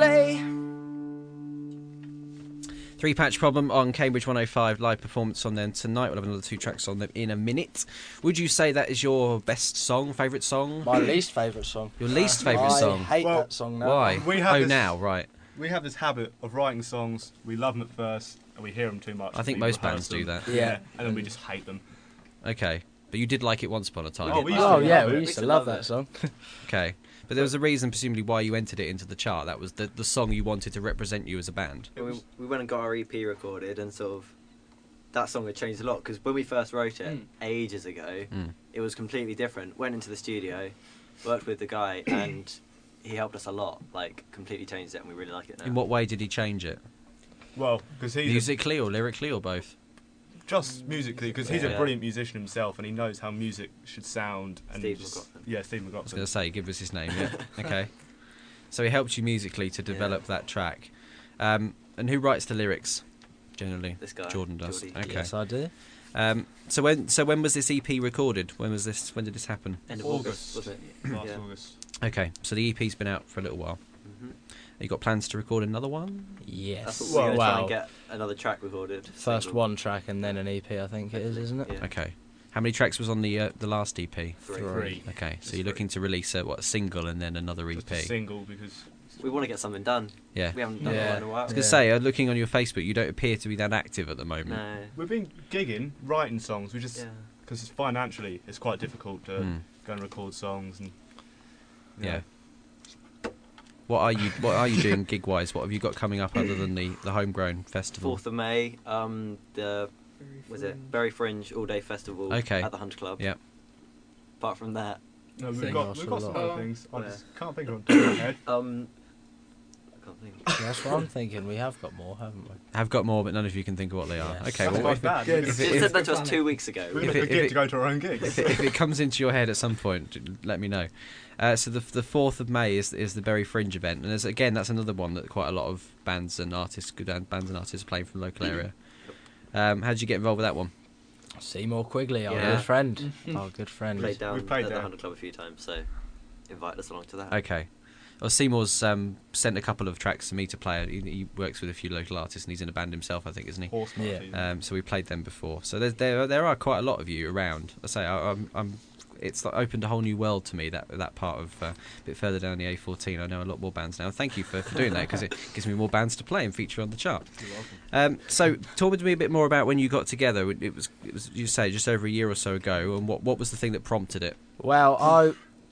Three Patch Problem on Cambridge one oh five, live performance on them tonight. We'll have another two tracks on them in a minute. Would you say that is your best song, favourite song? My least favourite song. Your least favourite I song? hate Well, that song now. Why? We have oh, this- now, right. We have this habit of writing songs, we love them at first, and we hear them too much. I think we most rehearse bands do them. that. Yeah. And then we just hate them. Okay. but you did like it once upon a time. Oh, we used to Oh yeah, love we it. used to love that song. Okay, but there was a reason, presumably, why you entered it into the chart. That was the the song you wanted to represent you as a band. We, we went and got our E P recorded, and sort of that song had changed a lot because when we first wrote it Mm. ages ago, Mm. it was completely different. Went into the studio, worked with the guy, and he helped us a lot. Like completely changed it, and we really like it now. In what way did he change it? Well, because he's a- Musically or lyrically or both? just musically, because he's Yeah. a brilliant musician himself, and he knows how music should sound. And Steve just, McLaughlin. Yeah, Steve I was McLaughlin. going to say, give us his name. Yeah. Okay. So he helped you musically to develop Yeah. that track. Um, and who writes the lyrics? Generally, This guy, Jordan does. Geordie. Okay. Yes, I do. Um, so when so when was this E P recorded? When was this? When did this happen? End of August. August, wasn't it? Last Yeah. August. Okay. So the E P's been out for a little while. hmm You got plans to record another one? Yes. That's what we're going to try Wow. and get another track recorded. First single. one track and then an E P, I think it is, isn't it? Yeah. Okay. How many tracks was on the uh, the last E P? Three. Three. Okay. So Just you're three. looking to release a what a single and then another E Just a P. single because We want to get something done. Yeah. We haven't done Yeah. one in a while. I was going to Yeah. say, uh, looking on your Facebook, you don't appear to be that active at the moment. No. we've been gigging, writing songs. We just Yeah. because financially it's quite difficult to Hmm. go and record songs and Yeah. What are you What are you doing gig wise? What have you got coming up other than the the homegrown festival? Fourth of May, um, the was it Berry Fringe All Day Festival Okay. at the Hunter Club. Yep. Apart from that, No, we've Thing. got Gosh, we've a got some lot. other things. I Where? just can't think of it on the top of my head. um, I can't think. That's what I'm thinking. We have got more, haven't we? Have got more, but none of you can think of what they are. Yes. Okay. That's Well, quite if, bad. Good. We're if gonna- it- She if- said that to us two weeks ago. we're if gonna it- forget if it- to go to our own gigs. if, it, if it comes into your head at some point, let me know. Uh, so the the fourth of May is is the Berry Fringe event, and there's, again that's another one that quite a lot of bands and artists, good band- bands and artists, are playing from the local area. Um, how did you get involved with that one? Seymour Quigley, our Yeah. good friend. Our good friend. Played down We've played at the there. Hunter Club a few times, so invited us along to that. Okay. Well, Seymour's um, sent a couple of tracks to me to play. He, he works with a few local artists, and he's in a band himself, I think, isn't he? Horse Yeah. party. Um, so we played them before. So there's, there there are quite a lot of you around. I say I, I'm, I'm it's like opened a whole new world to me. That that part of uh, a bit further down the A fourteen. I know a lot more bands now. Thank you for, for doing that because it gives me more bands to play and feature on the chart. You're welcome. Um, so talk to me a bit more about when you got together. It was it was you say just over a year or so ago, and what what was the thing that prompted it? Well, I,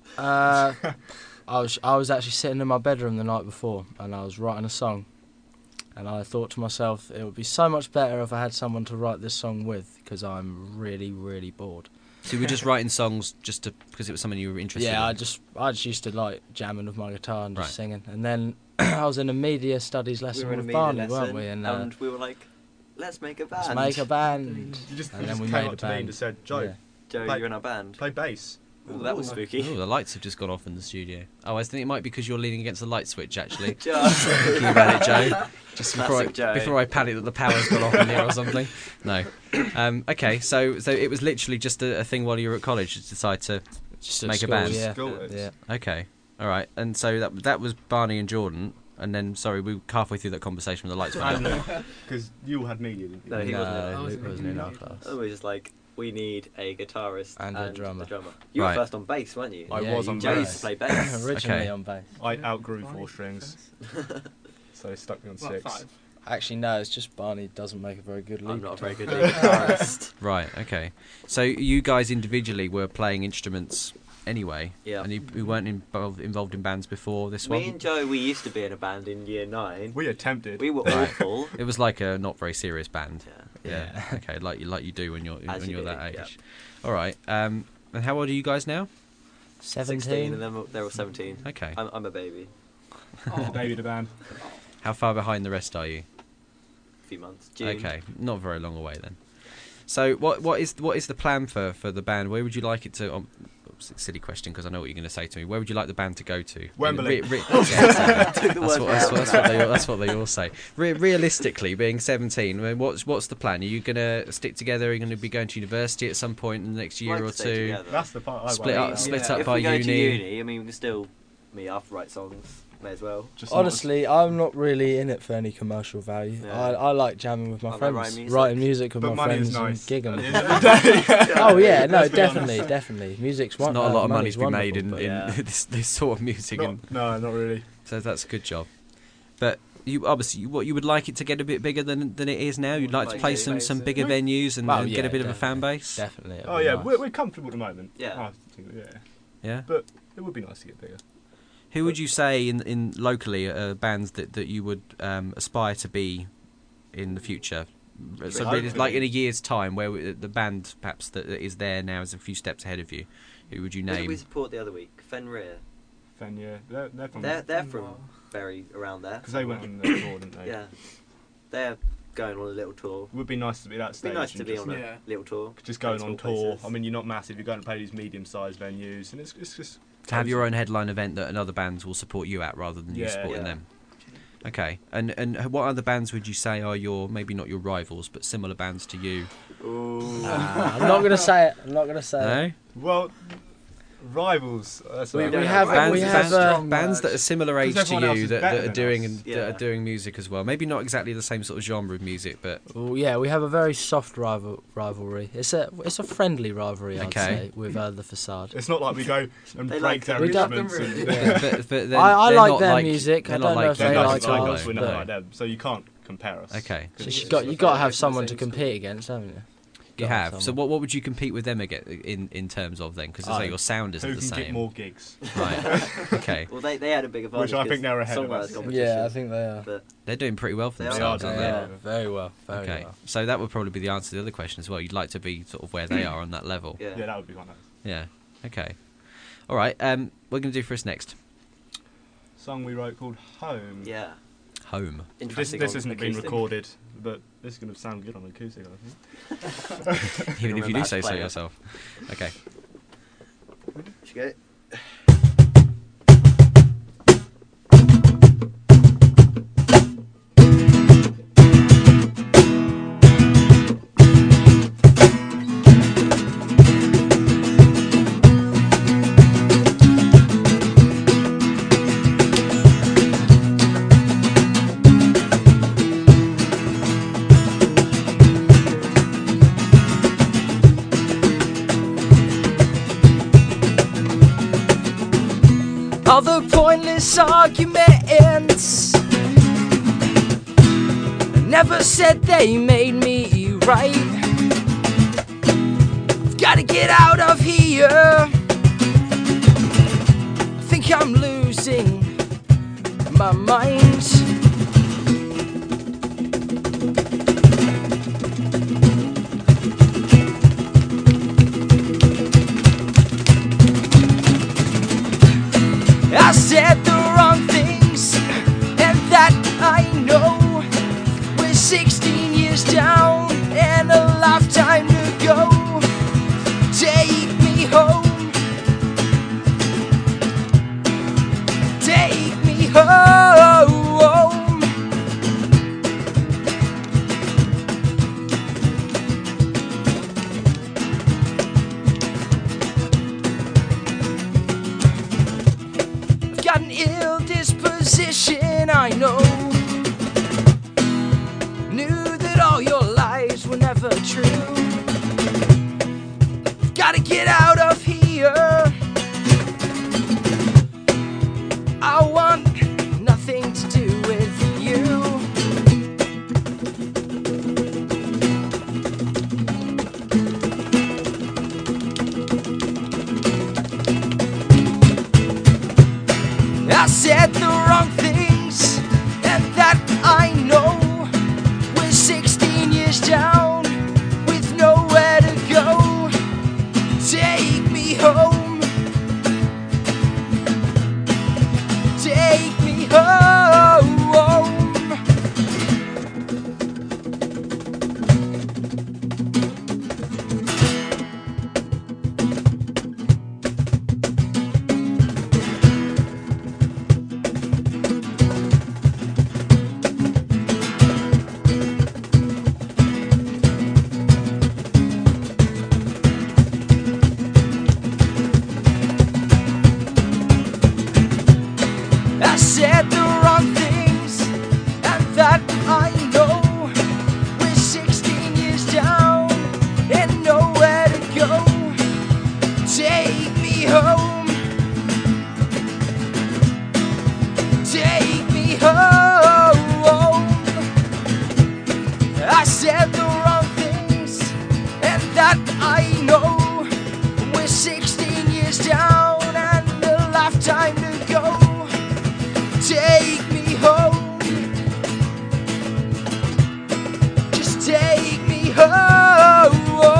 uh, I was I was actually sitting in my bedroom the night before, and I was writing a song, and I thought to myself, it would be so much better if I had someone to write this song with, because I'm really really bored. So you were just writing songs just to because it was something you were interested in. Yeah, I just I just used to like jamming with my guitar and just Right. singing, and then I was in a media studies We lesson were in a with media Barney, lesson, weren't we? And, uh, and we were like, let's make a band. let's make a band. You just, And you then just we came made up a to me and band. just said, Joe, Yeah. Joe, Play- you're in our band. play bass. Ooh, that was spooky. Oh, the lights have just gone off in the studio. Oh, I think it might be because you're leaning against the light switch, actually. Joe. Thinking about it, Joe. Just before I, Classic Joe. before I panic that the power's gone off in here or something. No. Um, okay, so so it was literally just a, a thing while you were at college to decide to. Just at Make a school, band. Yeah. School is. yeah. Okay, all right, and so that that was Barney and Jordan, and then sorry, we were halfway through that conversation with the lights went out. Because you all had media, didn't you? No, he wasn't in No, it. Luke wasn't in our class. Oh, we were just like, we need a guitarist And a drummer. You Right. were first on bass, weren't you? I Yeah, was you on Joe were. used to play bass. Originally Okay. on bass. I outgrew four strings, so they stuck me on Well, six. five. Actually, no, it's just Barney doesn't make a very good lead I'm not a very guitar. good lead guitarist. Right. Okay. So you guys individually were playing instruments anyway. Yeah. And you, you weren't involved involved in bands before this Me one. and Joe, we used to be in a band in year nine. We attempted. We were Right. awful. It was like a not very serious band. Yeah. Yeah. okay. Like you like you do when you're As when you you're do, that age. yeah. All right. Um. And how old are you guys now? sixteen, Seventeen. and then they're all seventeen. Okay. I'm, I'm a baby. Oh. Baby the band. How far behind the rest are you? A few months. June. Okay, not very long away then. So, what what is what is the plan for, for the band? Where would you like it to? Um, oops, silly question because I know what you're going to say to me. Where would you like the band to go to? Wembley. Re- re- yeah, exactly. Took the that's, word what, that's, out. what, that's what they that's what they all say. Re- realistically, being seventeen, I mean, what's what's the plan? Are you going to stick together? Are you going to be going to university at some point in the next year Like or to stay two? together. That's the part I Split worry up, about. split Yeah. up If by we go uni. to uni, I mean, we can still meet up, write songs. May as well. Just not- Honestly, I'm not really in it for any commercial value. Yeah. I, I like jamming with my I like friends, writing music. writing music with But my money is friends nice. and gigging. At the with end of the day. Oh yeah, no, Let's be definitely, honest. definitely. Music's There's one. not a uh, lot of money money's to be made wonderful, in, but- in yeah. this this sort of music, Not- and no, not really. so that's a good job. But You obviously you, what you would like it to get a bit bigger than than it is now. You'd like to Like play yeah, some some yeah. bigger venues and, Well, and get yeah, a bit of a fan definitely. base. Definitely. it'd Oh be yeah, nice. we're, we're comfortable at the moment. Yeah. I think, yeah. Yeah. But it would be nice to get bigger. Who would you say in in locally uh, bands that, that you would um, aspire to be in the future? So really, Hopefully. like in a year's time, where we, the band perhaps that is there now is a few steps ahead of you. Who would you Who did name? we support the other week? Fenrir. Fen, yeah, they're, they're from They're they're from very around there. because they went on the tour, didn't they? Yeah, they're going on a little tour. It would be nice to be that It'd stage. be nice to and be just, on a Yeah. little tour. just going go on to tour. places. I mean, you're not massive. You're going to play these medium-sized venues, and it's it's just To have your own headline event that another bands will support you at rather than you Yeah. supporting Yeah. them. Okay, and and what other bands would you say are your maybe not your rivals but similar bands to you? Ooh. Ah, I'm not gonna say it. I'm not gonna say No, it. Well, rivals. That's We- what we I- have- bands, we bands, have, uh, bands that are similar age 'Cause to everyone else you is that, better that are than doing us. and that Yeah. are doing music as well. Maybe not exactly the same sort of genre of music, but Well, yeah, we have a very soft rival rivalry. It's a it's a friendly rivalry, I'd Okay. say, with uh, the Facade. It's not like we go and They break like their We don't- instruments. and, Yeah. but, but they're, I- I they're like not their like, music. I they're don't not know like if They're they you not like guys, like are ours, us. they? We're but- not like them, so you can't compare us. Okay, So It's you got you just got to like have the someone same to compete stuff. against, haven't you? you Gotta have have. So someone. what what would you compete with them again in, in terms of then? Because Oh, say your sound isn't Who the can same. get more gigs? Right. Okay. Well, they, they had a big advantage. Which I think because they're ahead of songwriters us. competition, Yeah, I think they are. But They're doing pretty well for They are, themselves, they aren't are. they? Yeah, very well, very Okay. well. So that would probably be the answer to the other question as well. You'd like to be sort of where they are on that level. yeah, Yeah, that would be quite nice. Yeah. Okay. All right. Um, what are we going to do for us next? Song we wrote called Home. yeah. Home. This, Interesting this on hasn't been acoustic. recorded, but this is going to sound good on acoustic, I think. Even if you remember do how say to so play it. yourself. Okay. Should we go? All the pointless arguments never said they made me right. Gotta get out of here. Think I'm losing my mind. I said the wrong things, and that I know. We're sixteen years down and a lifetime to go. Take me home. Take me home. I've got an ill disposition, I know. Knew that all your lies were never true. Gotta get out of here. I want nothing to do with you. I said the wrong things, and that I know. We're sixteen years down with nowhere to go. Take I said the wrong things, and that I know. We're sixteen years down and a lifetime to go. Take me home, just take me home.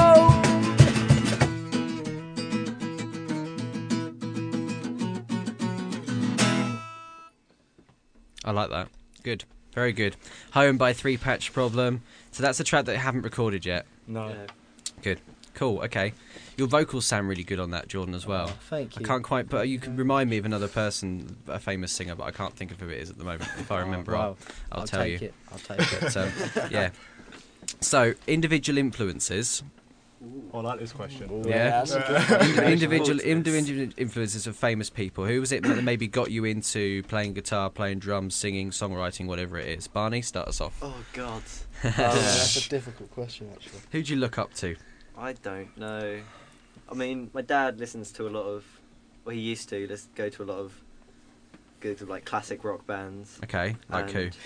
I like that. Good. Very good. Home by Three Patch Problem. So that's a track that I haven't recorded yet. No. Yeah. Good. Cool. Okay. Your vocals sound really good on that, Jordan, as well. Oh, thank you. I can't quite, but you can remind me of another person, a famous singer, but I can't think of who it is at the moment. If I remember, Oh, I'll, well, I'll, I'll tell take you. it. I'll take it. But, um, yeah. So, individual influences. I like this question. Yeah. that's a good Indi- one. individual, Influences. individual influences of famous people. Who was it that maybe got you into playing guitar, playing drums, singing, songwriting, whatever it is? Barney, start us off. Oh God, Oh, that's a difficult question, actually. Who'd you look up to? I don't know. I mean, my dad listens to a lot of. Well, he used to. Let's go to a lot of. Go to like classic rock bands. Okay, like who? and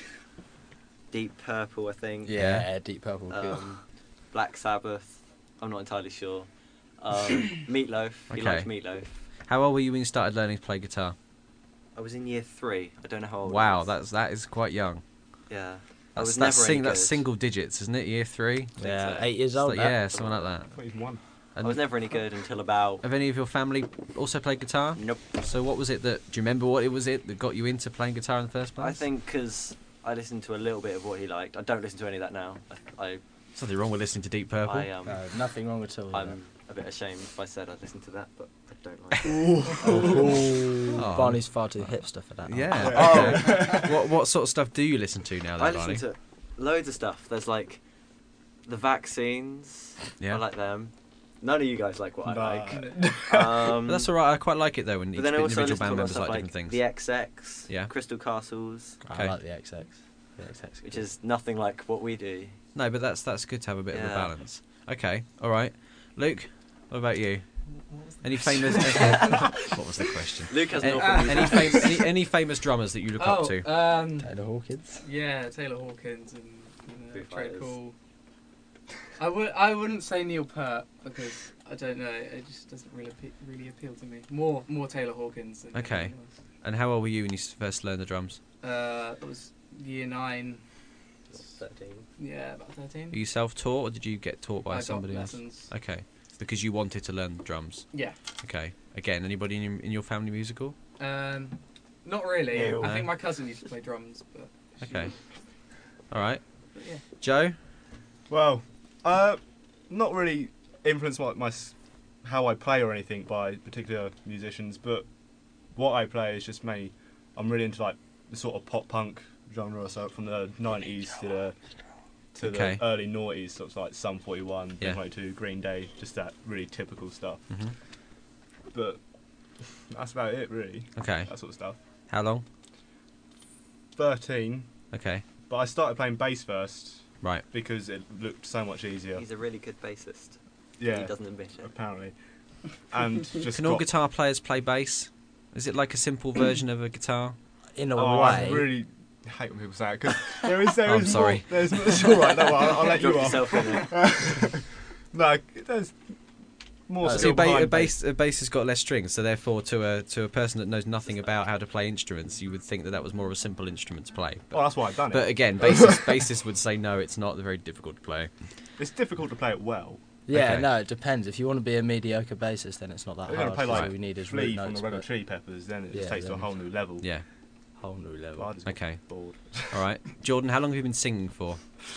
Deep Purple, I think. Yeah, Deep Purple. good. Um, Black Sabbath. I'm not entirely sure. Um, Meatloaf. He Okay. liked Meatloaf. How old were you when you started learning to play guitar? I was in year three. I don't know how old. I Wow, was. that's that is quite young. Yeah. I That's, was that's, never sing, any that's good. single digits, isn't it? Year three. yeah, so. eight years It's old. like- that. yeah, something like that. I thought he's one. I And was never any good until about. have any of your family also played guitar? Nope. So what was it that? Do you remember what it was it that got you into playing guitar in the first place? I think because I listened to a little bit of what he liked. I don't listen to any of that now. I, I, There's nothing wrong with listening to Deep Purple. I um, No, nothing wrong at all. with I'm a bit ashamed if I said I'd listen to that, but I don't like it. that. Oh. Barney's far too hipster for that. Yeah. Oh. okay. what what sort of stuff do you listen to now, I then, Barney? listen to loads of stuff. There's like the Vaccines. Yeah. I like them. None of you guys like what I Nah. like. Um, But that's all right. I quite like it though when But each then I also individual listen to a band lot of members stuff like like different things. the X X, Yeah. Crystal Castles, I Okay. like the X X. The X X. which is nothing like what we do. No, but that's that's good to have a bit of a Yeah. balance. Okay. All right. Luke, what about you? Any famous? what was the question? Luke has Any, no Uh, any, fam- any, any famous drummers that you look up to? Oh, um, Taylor Hawkins. yeah, Taylor Hawkins and you Foo know, Trey Fighters. Cool. I would I wouldn't say Neil Peart because I don't know, it just doesn't really appe- really appeal to me. More more Taylor Hawkins. Than Okay. anything else. And how old were you when you s- first learned the drums? Uh, it was year nine. thirteen. Yeah, about thirteen. Were you self-taught or did you get taught by I got somebody else? lessons. Okay. Because you wanted to learn the drums. Yeah. Okay. Again, anybody in your, in your family musical? Um, not really. Ew. I think my cousin used to play drums, but. she- Okay. All right. but yeah. Joe? Well, uh, not really influenced by my s- how I play or anything by particular musicians, but what I play is just mainly I'm really into like the sort of pop punk genre, so from the nineties to the to Okay. the early noughties, so it's like Sum forty-one, Yeah. Blink one eighty-two, Green Day, just that really typical stuff. Mhm. But that's about it, really. Okay. That sort of stuff. How long? thirteen, Okay. but I started playing bass first Right. because it looked so much easier. He's a really good bassist. Yeah, He doesn't admit it. apparently. And just Can all got- guitar players play bass? Is it like a simple version of a guitar? In a Oh, way. I really hate when people say it because there is there I'm is sorry. More, there's, it's all right. No, I'll, I'll let you Drop off. yourself in it. No, there's more See, skill a, ba- behind a bass a bass has got less strings, so therefore, to a to a person that knows nothing about how to play instruments, you would think that that was more of a simple instrument to play. Well, that's why I've done But it. again, bassists, bassists would say no, it's not very difficult to play. It's difficult to play it well. Yeah, Okay. no, it depends. If you want to be a mediocre bassist, then it's not that You're hard. going to play So like we need is Flea root from notes, the Red Hot but Chili Peppers, then it just Yeah, takes to a then- whole new level. Yeah. whole new level. I just got Okay. bored. All right, Jordan, how long have you been singing for?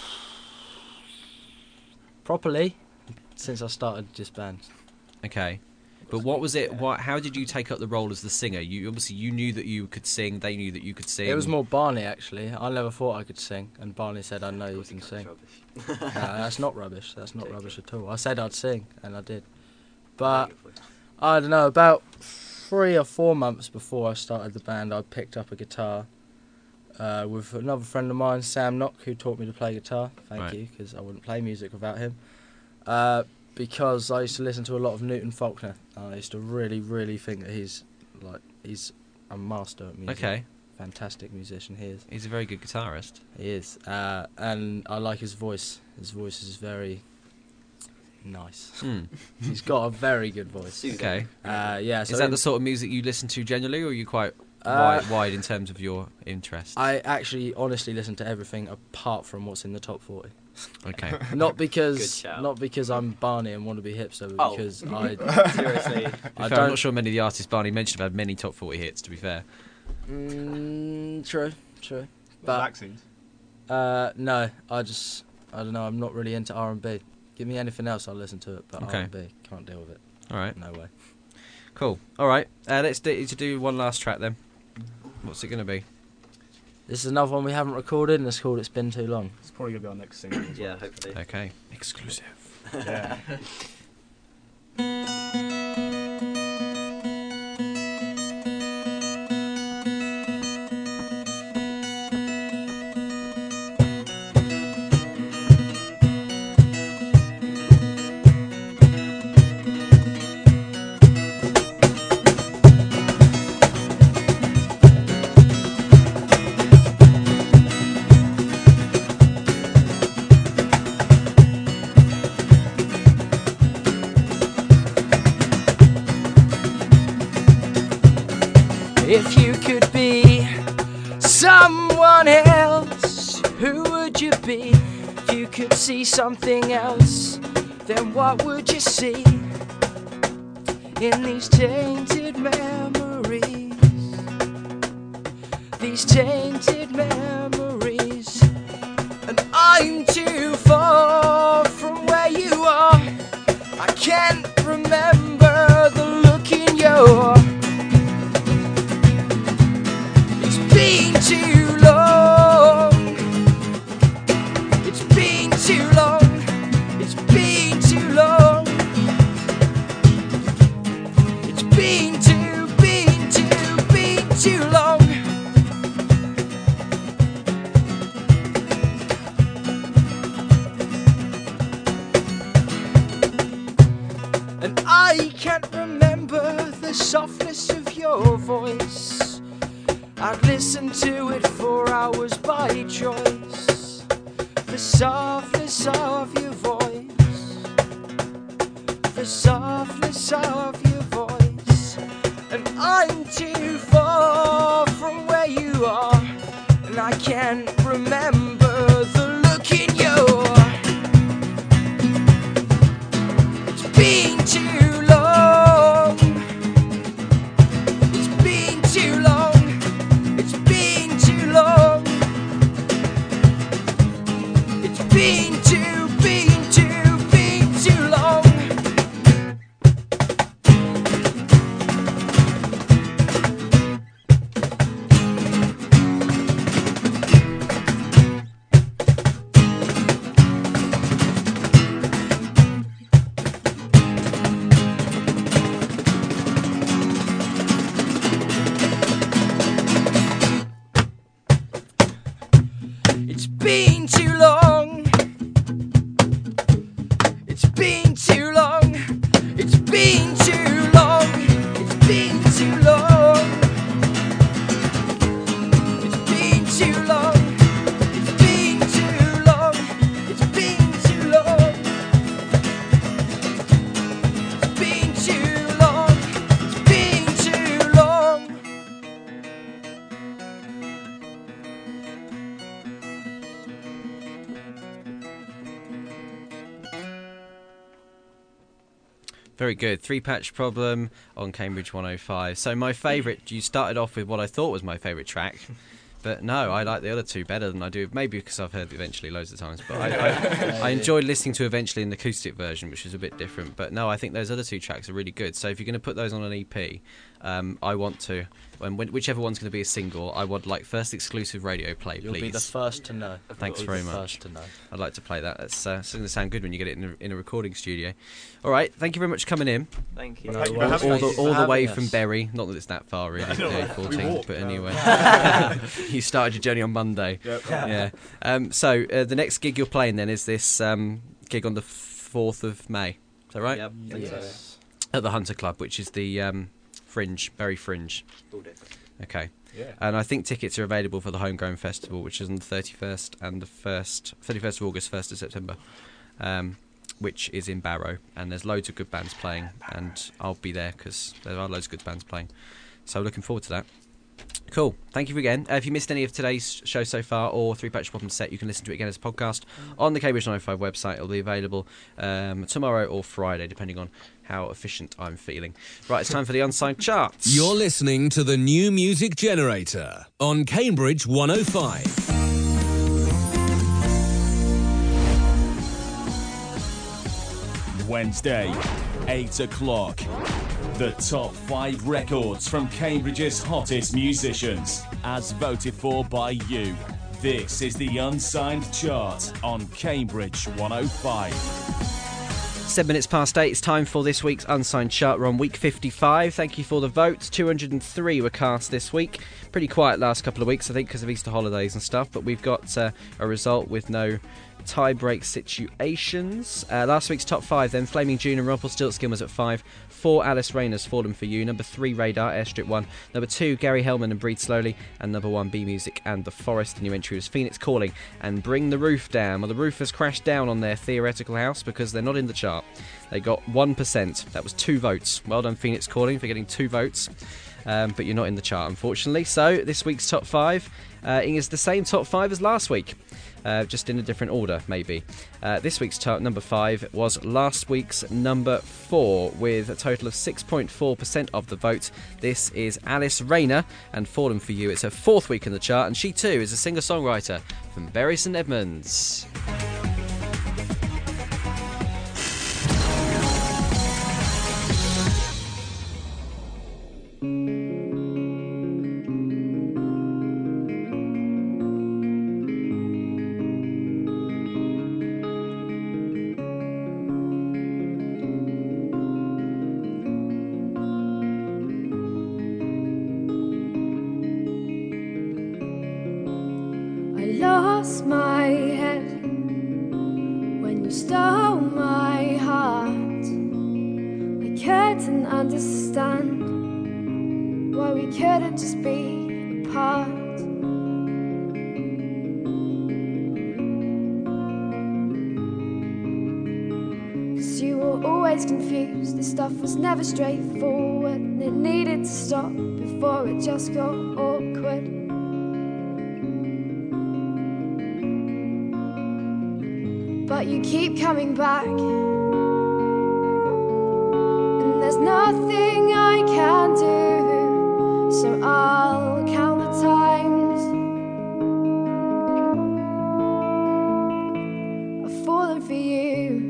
Properly, since I started this band. Okay. But what was it? What? How did you take up the role as the singer? You obviously you knew that you could sing. They knew that you could sing. It was more Barney actually. I never thought I could sing, and Barney said, "I know you can sing." No, that's not rubbish. That's not rubbish at all. I said I'd sing, and I did. But I don't know. About three or four months before I started the band, I picked up a guitar uh, with another friend of mine, Sam Knock, who taught me to play guitar. Thank Right. you, because I wouldn't play music without him. Uh, because I used to listen to a lot of Newton Faulkner. And I used to really, really think that he's like he's a master at music. Okay. fantastic musician. He is. He's a very good guitarist. He is, uh, and I like his voice. His voice is very nice. Hmm. He's got a very good voice. Okay. Uh, yeah. So Is that in- the sort of music you listen to generally, or are you quite Uh, wide, wide in terms of your interests? I actually honestly listen to everything apart from what's in the top forty. Okay. Not Good because shout. not because I'm Barney and want to be hipster, but Oh. because I Seriously. To be I fair, I'm don't. not sure many of the artists Barney mentioned have had many top forty hits, to be fair. Mm, true, true. But But vaccines. uh, no, I just I don't know. I'm not really into R and B. Give me anything else, I'll listen to it. But Okay. R and B, can't deal with it. All right. No way. Cool. All right. Uh, let's do, to do one last track then. What's it going to be? This is another one we haven't recorded, and it's called "It's Been Too Long." It's probably gonna be our next single. As Yeah, well. hopefully. Okay. Exclusive. Yeah. If you could be someone else, who would you be? If you could see something else, then what would you see in these tainted memories? These tainted memories. And I'm too far from where you are. I can't remember the look in your. It's been too long. It's been too long. It's been too long. It's been too, been too, been too long. And I can't remember the softness of your voice. I'd listen to it for hours by choice. The softness of your voice. The softness of your voice. And I'm too far from where you are. And I can't remember the look in your. It's been too long. It's been too long. It's been too long. It's been too, been too, been too long. It's been too long. It's been too long. It's been too long. It's been too long. It's been too long. It's been too long. It's been too long. It's been too long. It's been too long. Very good. Three Patch Problem on Cambridge one oh five. So my favourite, you started off with what I thought was my favourite track. But no, I like the other two better than I do. Maybe because I've heard Eventually loads of times. But I, I, I enjoyed listening to Eventually in the acoustic version, which is a bit different. But no, I think those other two tracks are really good. So if you're going to put those on an E P, um, I want to, when, when, whichever one's going to be a single, I would like first exclusive radio play, You'll please. be the first to know. Thanks You'll be very the much. First to know. I'd like to play that. It's, uh, it's going to sound good when you get it in a, in a recording studio. All right, thank you very much for coming in. Thank you. No, Thank you for well, having all us. the, thank you all for the way having from us. Bury. Not that it's that far, really, I know, the A we fourteen, walked, but uh, anyway. You started your journey on Monday. Yep. Yeah. Um, so uh, the next gig you're playing then is this um, gig on the fourth of May. Is that right? Yep. think so. Yes. At the Hunter Club, which is the um, Fringe, Bury Fringe. All different. Okay. Yeah. And I think tickets are available for the Homegrown Festival, which is on the thirty-first and the first, thirty-first of August, first of September, um, which is in Barrow. And there's loads of good bands playing, and I'll be there because there are loads of good bands playing. So looking forward to that. Cool. Thank you again. Uh, if you missed any of today's show so far, or Three Patch Pop and Set, you can listen to it again as a podcast on the Cambridge nine oh five website. It'll be available um, tomorrow or Friday, depending on how efficient I'm feeling. Right, it's time for the Unsigned Charts. You're listening to the New Music Generator on Cambridge one oh five. Wednesday, eight o'clock. The top five records from Cambridge's hottest musicians, as voted for by you. This is the Unsigned Chart on Cambridge one oh five. Seven minutes past eight, it's time for this week's Unsigned Chart. We're on week fifty-five. Thank you for the votes. two hundred three were cast this week. Pretty quiet last couple of weeks, I think, because of Easter holidays and stuff, but we've got uh, a result with no tie-break situations. Uh, last week's top five then, Flaming June and Rumpelstiltskin was at five. Four, Alice Rayner's Fallen For You. Number three, Radar, Airstrip one. Number two, Gary Hellman and Breathe Slowly. And number one, B Music and The Forest. The new entry was Phoenix Calling and Bring the Roof Down. Well, the roof has crashed down on their theoretical house because they're not in the chart. They got one percent. That was two votes. Well done, Phoenix Calling, for getting two votes. Um, but you're not in the chart, unfortunately. So this week's top five uh, is the same top five as last week. Uh, just in a different order, maybe. Uh, this week's chart number five was last week's number four, with a total of six point four percent of the vote. This is Alice Rayner and Fallen For You. It's her fourth week in the chart, and she too is a singer-songwriter from Bury St Edmunds. Lost my head when you stole my heart. I couldn't understand why we couldn't just be apart. Cause you were always confused, this stuff was never straightforward, and it needed to stop before it just got awkward. But you keep coming back, and there's nothing I can do, so I'll count the times I've fallen for you.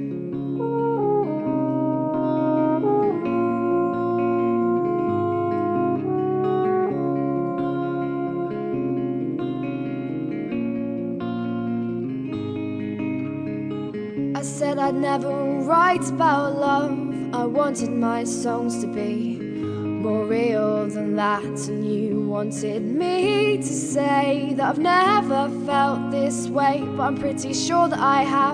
I said I'd never write about love. I wanted my songs to be more real than that, and you wanted me to say that I've never felt this way, but I'm pretty sure that I have.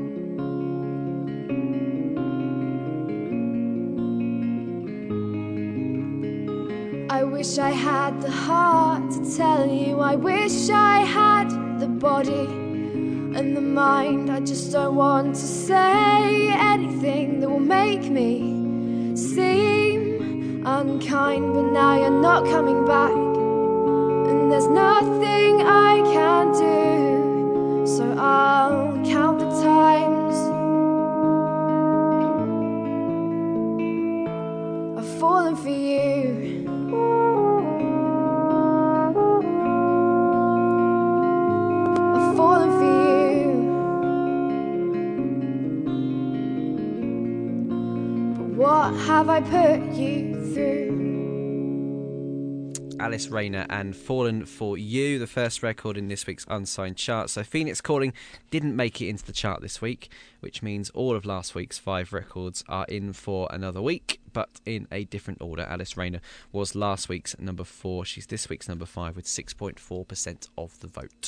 I wish I had the heart to tell you, I wish I had the body and the mind. I just don't want to say anything that will make me seem unkind. But now you're not coming back, and there's nothing I can do, so I'll count the times I've fallen for you. I've fallen for you. What have I put you through? Alice Rayner and Fallen For You, the first record in this week's Unsigned Chart. So Phoenix Calling didn't make it into the chart this week, which means all of last week's five records are in for another week, but in a different order. Alice Rayner was last week's number four. She's this week's number five with six point four percent of the vote.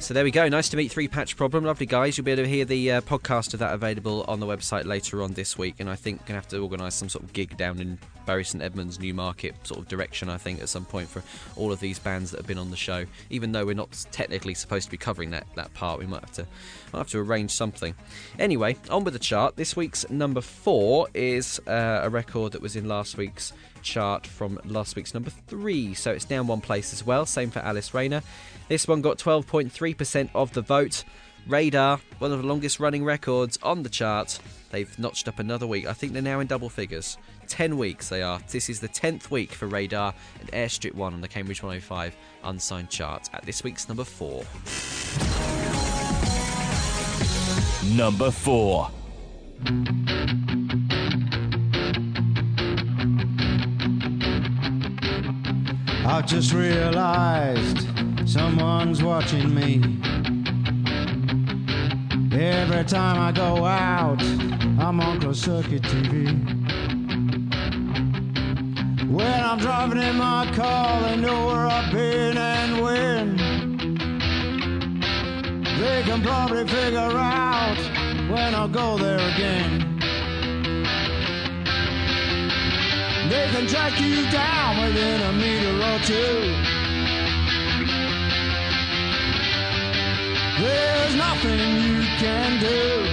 So there we go. Nice to meet Three Patch Problem. Lovely guys. You'll be able to hear the uh, podcast of that available on the website later on this week. And I think we're going to have to organise some sort of gig down in Bury St Edmunds, Newmarket sort of direction, I think, at some point for all of these bands that have been on the show. Even though we're not technically supposed to be covering that, that part, we might have to might have to arrange something. Anyway, on with the chart. This week's number four is uh, a record that was in last week's chart from last week's number three. So it's down one place as well. Same for Alice Rayner. This one got twelve point three percent of the vote. Radar, one of the longest running records on the chart. They've notched up another week. I think they're now in double figures. Ten weeks they are. This is the tenth week for Radar and Airstrip one on the Cambridge one oh five unsigned chart at this week's number four. Number four. I've just realized someone's watching me. Every time I go out, I'm on closed circuit T V. When I'm driving in my car, they know where I've been and when. They can probably figure out when I'll go there again. They can track you down within a meter or two. There's nothing you can do.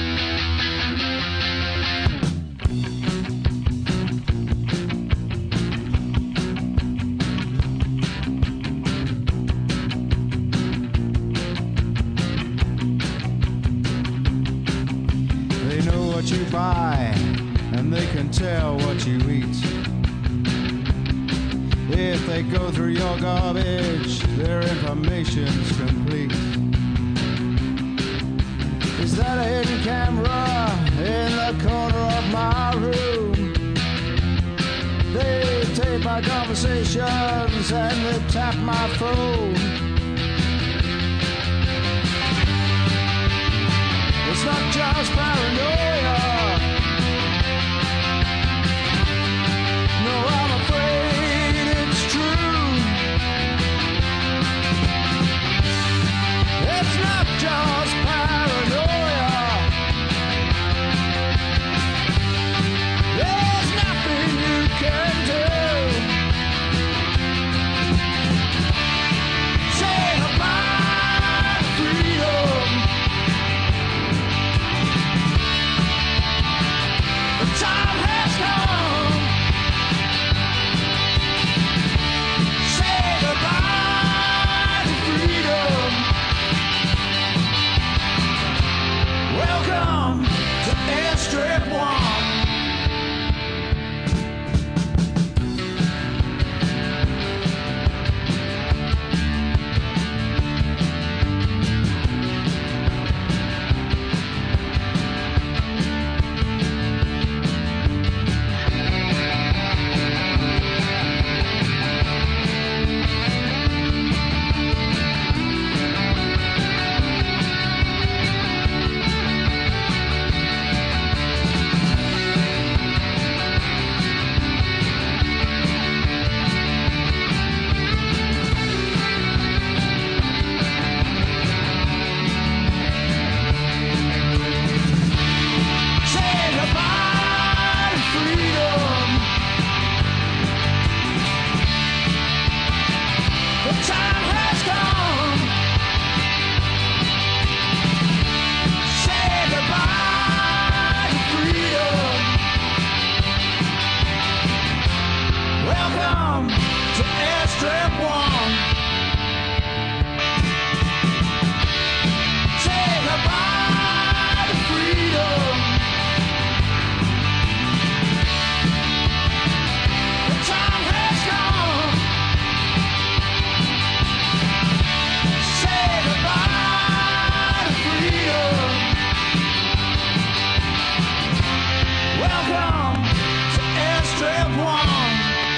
They know what you buy, and they can tell what you eat. If they go through your garbage, their information's complete. Is that a hidden camera in the corner of my room? They tape my conversations and they tap my phone. It's not just paranoia. No, I'm afraid it's true. It's not just paranoia. There's nothing you can do. Say goodbye to freedom. The time has come. Say goodbye to freedom. Welcome to Airstrip One. Say goodbye to freedom. The time has come. Say goodbye to freedom. Welcome to Airstrip One. Say goodbye to freedom. The time has come. Say goodbye to freedom. Welcome to Airstrip One.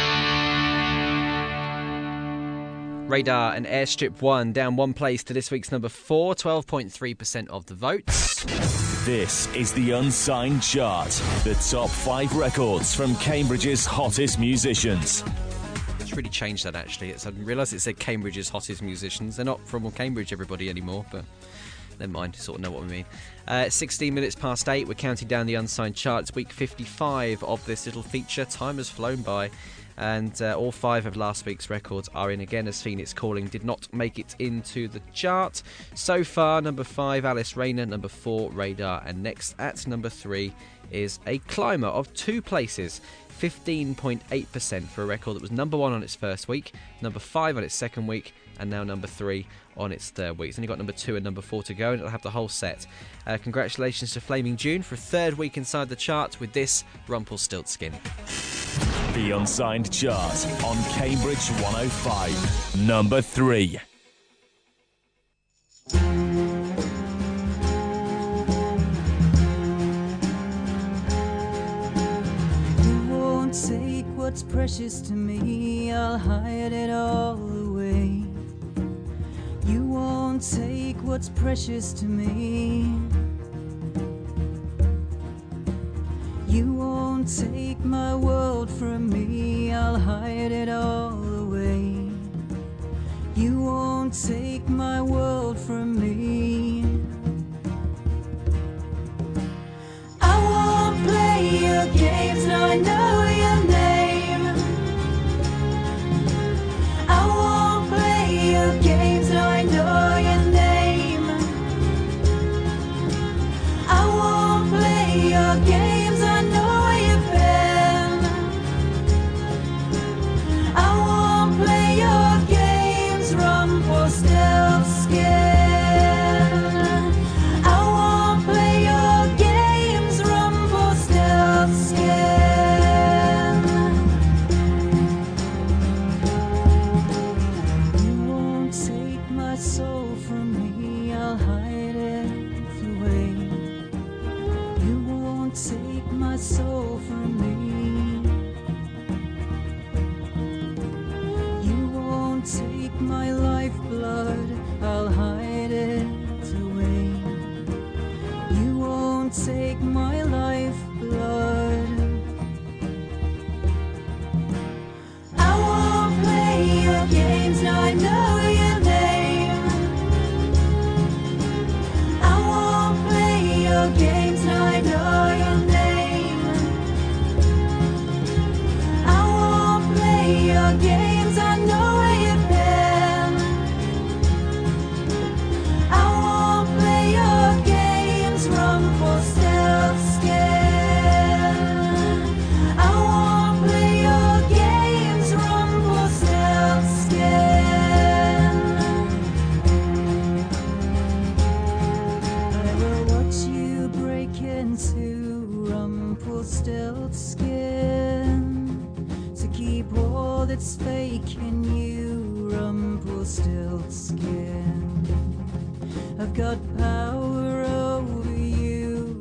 Radar and Airstrip one down one place to this week's number four, twelve point three percent of the votes. This is the Unsigned Chart, the top five records from Cambridge's hottest musicians. should really change that, actually. It's, I realised it said Cambridge's hottest musicians. They're not from Cambridge, everybody, anymore, but never mind, sort of know what we mean. Uh, sixteen minutes past eight, we're counting down the Unsigned charts. Week fifty-five of this little feature. Time has flown by. And uh, all five of last week's records are in again, as Phoenix Calling did not make it into the chart. So far, number five, Alice Rayner, number four, Radar, and next at number three is a climber of two places, fifteen point eight percent for a record that was number one on its first week, number five on its second week, and now number three on its third week. It's only got number two and number four to go, and it'll have the whole set. Uh, congratulations to Flaming June for a third week inside the chart with this Rumpelstiltskin. The Unsigned Chart on Cambridge one oh five. Number three. You won't take what's precious to me, I'll hide it all away. You won't take what's precious to me. You won't take my world from me, I'll hide it all away. You won't take my world from me. I won't play your games, now I know your name. I won't play your games, now I know your name. I won't play your games, I know you've been. I won't play your games, Rumpelstiltskin. I won't play your games, Rumpelstiltskin. You won't take my soul from me, I'll hide it away. You won't take my soul from me. You won't take my lifeblood, I'll hide it away. You won't take my lifeblood. I won't play your games, now I know your name. I won't play your games, now I know your name. I won't play your games, I know where you've been. I won't play your games, Rumpelstiltskin. I won't play your games, Rumpelstiltskin. I will watch you break into Rumpelstiltskin to keep all that's fake in you, Rumpelstiltskin. I've got power over you,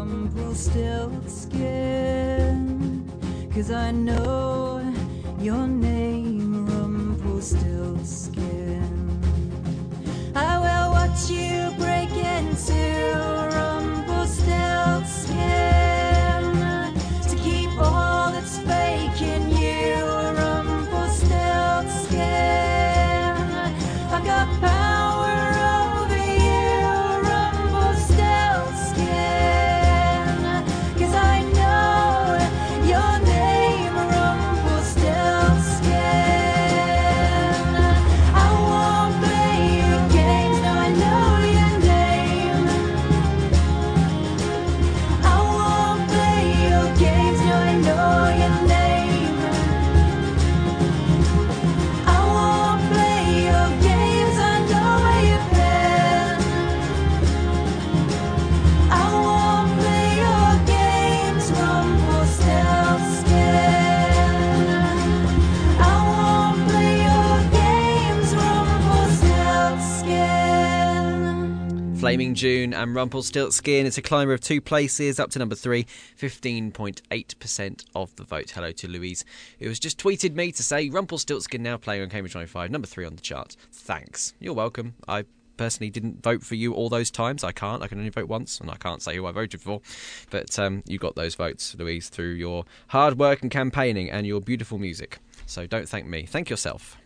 Rumpelstiltskin, 'cause I know your name, Rumpelstiltskin. I will watch you break into Rumpelstiltskin to keep all that's fake in you, Rumpelstiltskin. I've got power over you, Rumpelstiltskin, 'cause I know your name, Rumpelstiltskin. I won't play your games, now I know your name. I won't play your games, now I know your name. I won't play your games, I know where you've been. I won't play your games, Rumpelstiltskin. I won't play your games, Rumpelstiltskin. Flaming June and Rumpelstiltskin. It's a climber of two places, up to number three, fifteen point eight percent of the vote. Hello to Louise, who has just tweeted me to say Rumpelstiltskin now playing on Cambridge ninety-five, number three on the chart. Thanks. You're welcome. I personally didn't vote for you all those times. I can't. I can only vote once, and I can't say who I voted for. But um, you got those votes, Louise, through your hard work and campaigning and your beautiful music. So don't thank me. Thank yourself.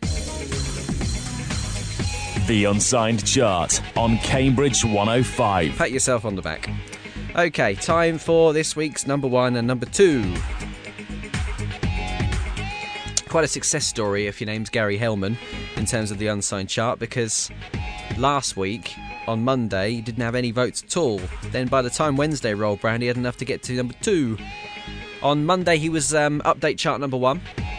The Unsigned Chart on Cambridge one oh five. Pat yourself on the back. Okay, time for this week's number one and number two. Quite a success story if your name's Gary Hellman in terms of the Unsigned Chart, because last week on Monday he didn't have any votes at all. Then by the time Wednesday rolled round, he had enough to get to number two. On Monday he was um, update chart number one.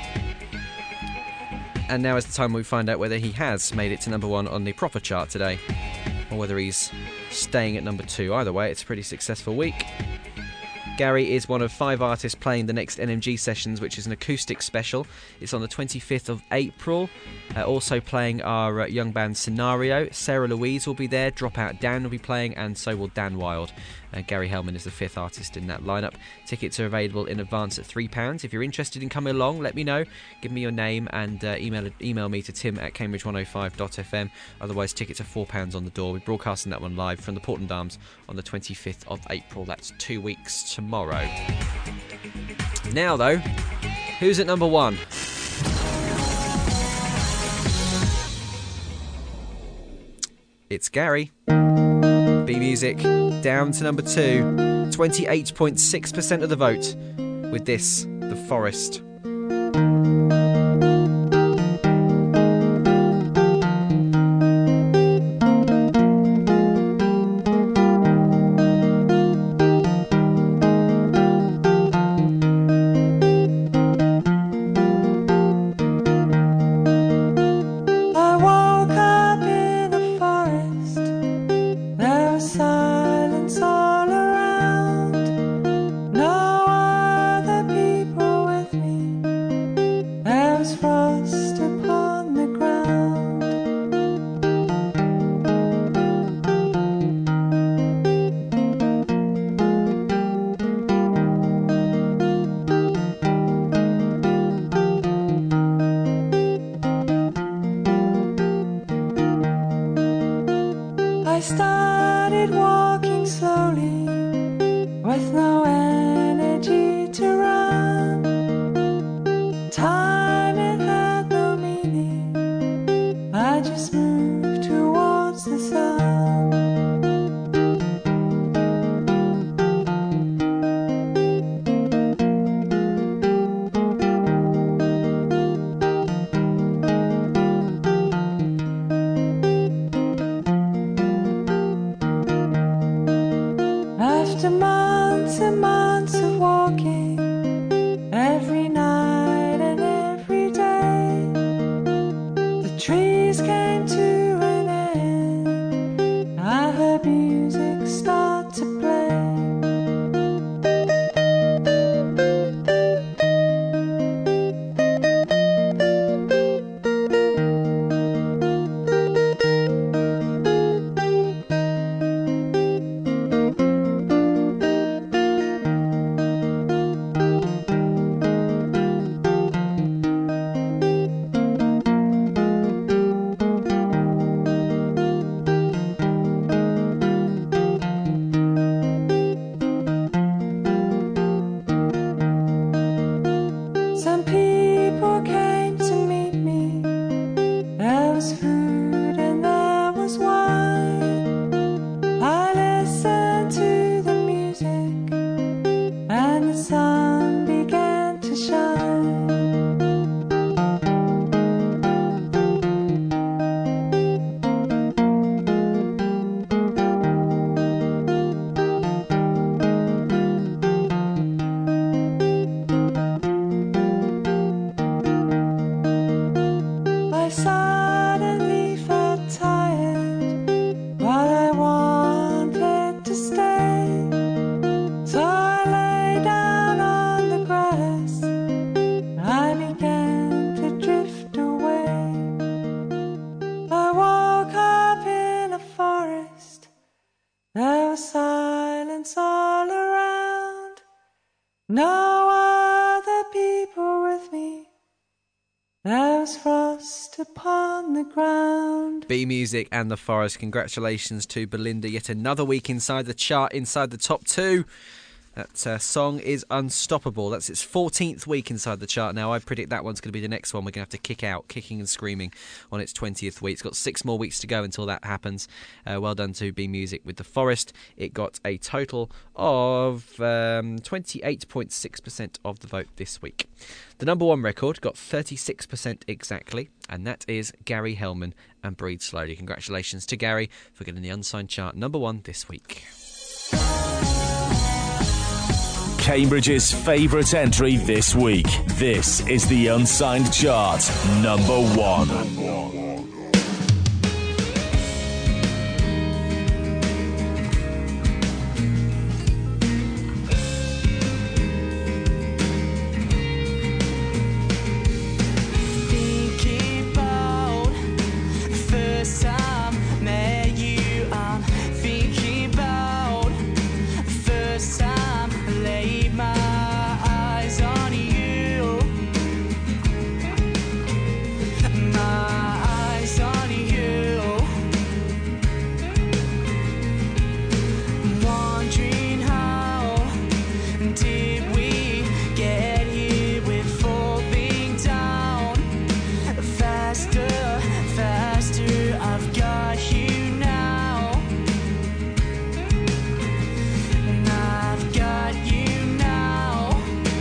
And now is the time we find out whether he has made it to number one on the proper chart today, or whether he's staying at number two. Either way, it's a pretty successful week. Gary is one of five artists playing the next N M G Sessions, which is an acoustic special. It's on the twenty-fifth of April. Uh, also playing our uh, young band Scenario. Sarah Louise will be there, Dropout Dan will be playing, and so will Dan Wilde. Uh, Gary Hellman is the fifth artist in that lineup. Tickets are available in advance at three pounds. If you're interested in coming along, let me know. Give me your name and uh, email email me to tim at cambridge one oh five dot f m. Otherwise, tickets are four pounds on the door. We're broadcasting that one live from the Portland Arms on the twenty-fifth of April. That's two weeks tomorrow. Now, though, who's at number one? It's Gary. B Music down to number two. twenty-eight point six percent of the vote with this, The Forest. I woke up in a forest. There was silence all around. No other people with me. There was frost upon the ground. I started walking slowly with no energy to run. Time it had no meaning. I just moved towards the sun. After months and months of walking, every night and every day, the trees came to an end. I heard music start to play. Some people came to meet me. There was food and there was wine. I listened to the music and the sun began to shine. I suddenly felt tired, but I wanted to stay. So I lay down on the grass. I began to drift away. I woke up in a forest. There was silence all around. No other people with me. There was frost upon the ground. B Music and The Forest. Congratulations to Belinda. Yet another week inside the chart, inside the top two. That uh, song is Unstoppable. That's its fourteenth week inside the chart now. I predict that one's going to be the next one we're going to have to kick out, kicking and screaming on its twentieth week. It's got six more weeks to go until that happens. Uh, well done to B Music with The Forest. It got a total of um, twenty-eight point six percent of the vote this week. The number one record got thirty-six percent exactly, and that is Gary Hellman and Breathe Slowly. Congratulations to Gary for getting the Unsigned chart number one this week. Cambridge's favourite entry this week. This is the Unsigned Chart, number one. Thinking about the first time I met you. I'm thinking about the first time I laid my eyes on you. My eyes on you. I'm wondering how did we get here? We're falling down faster, faster. I've got you now, and I've got you now.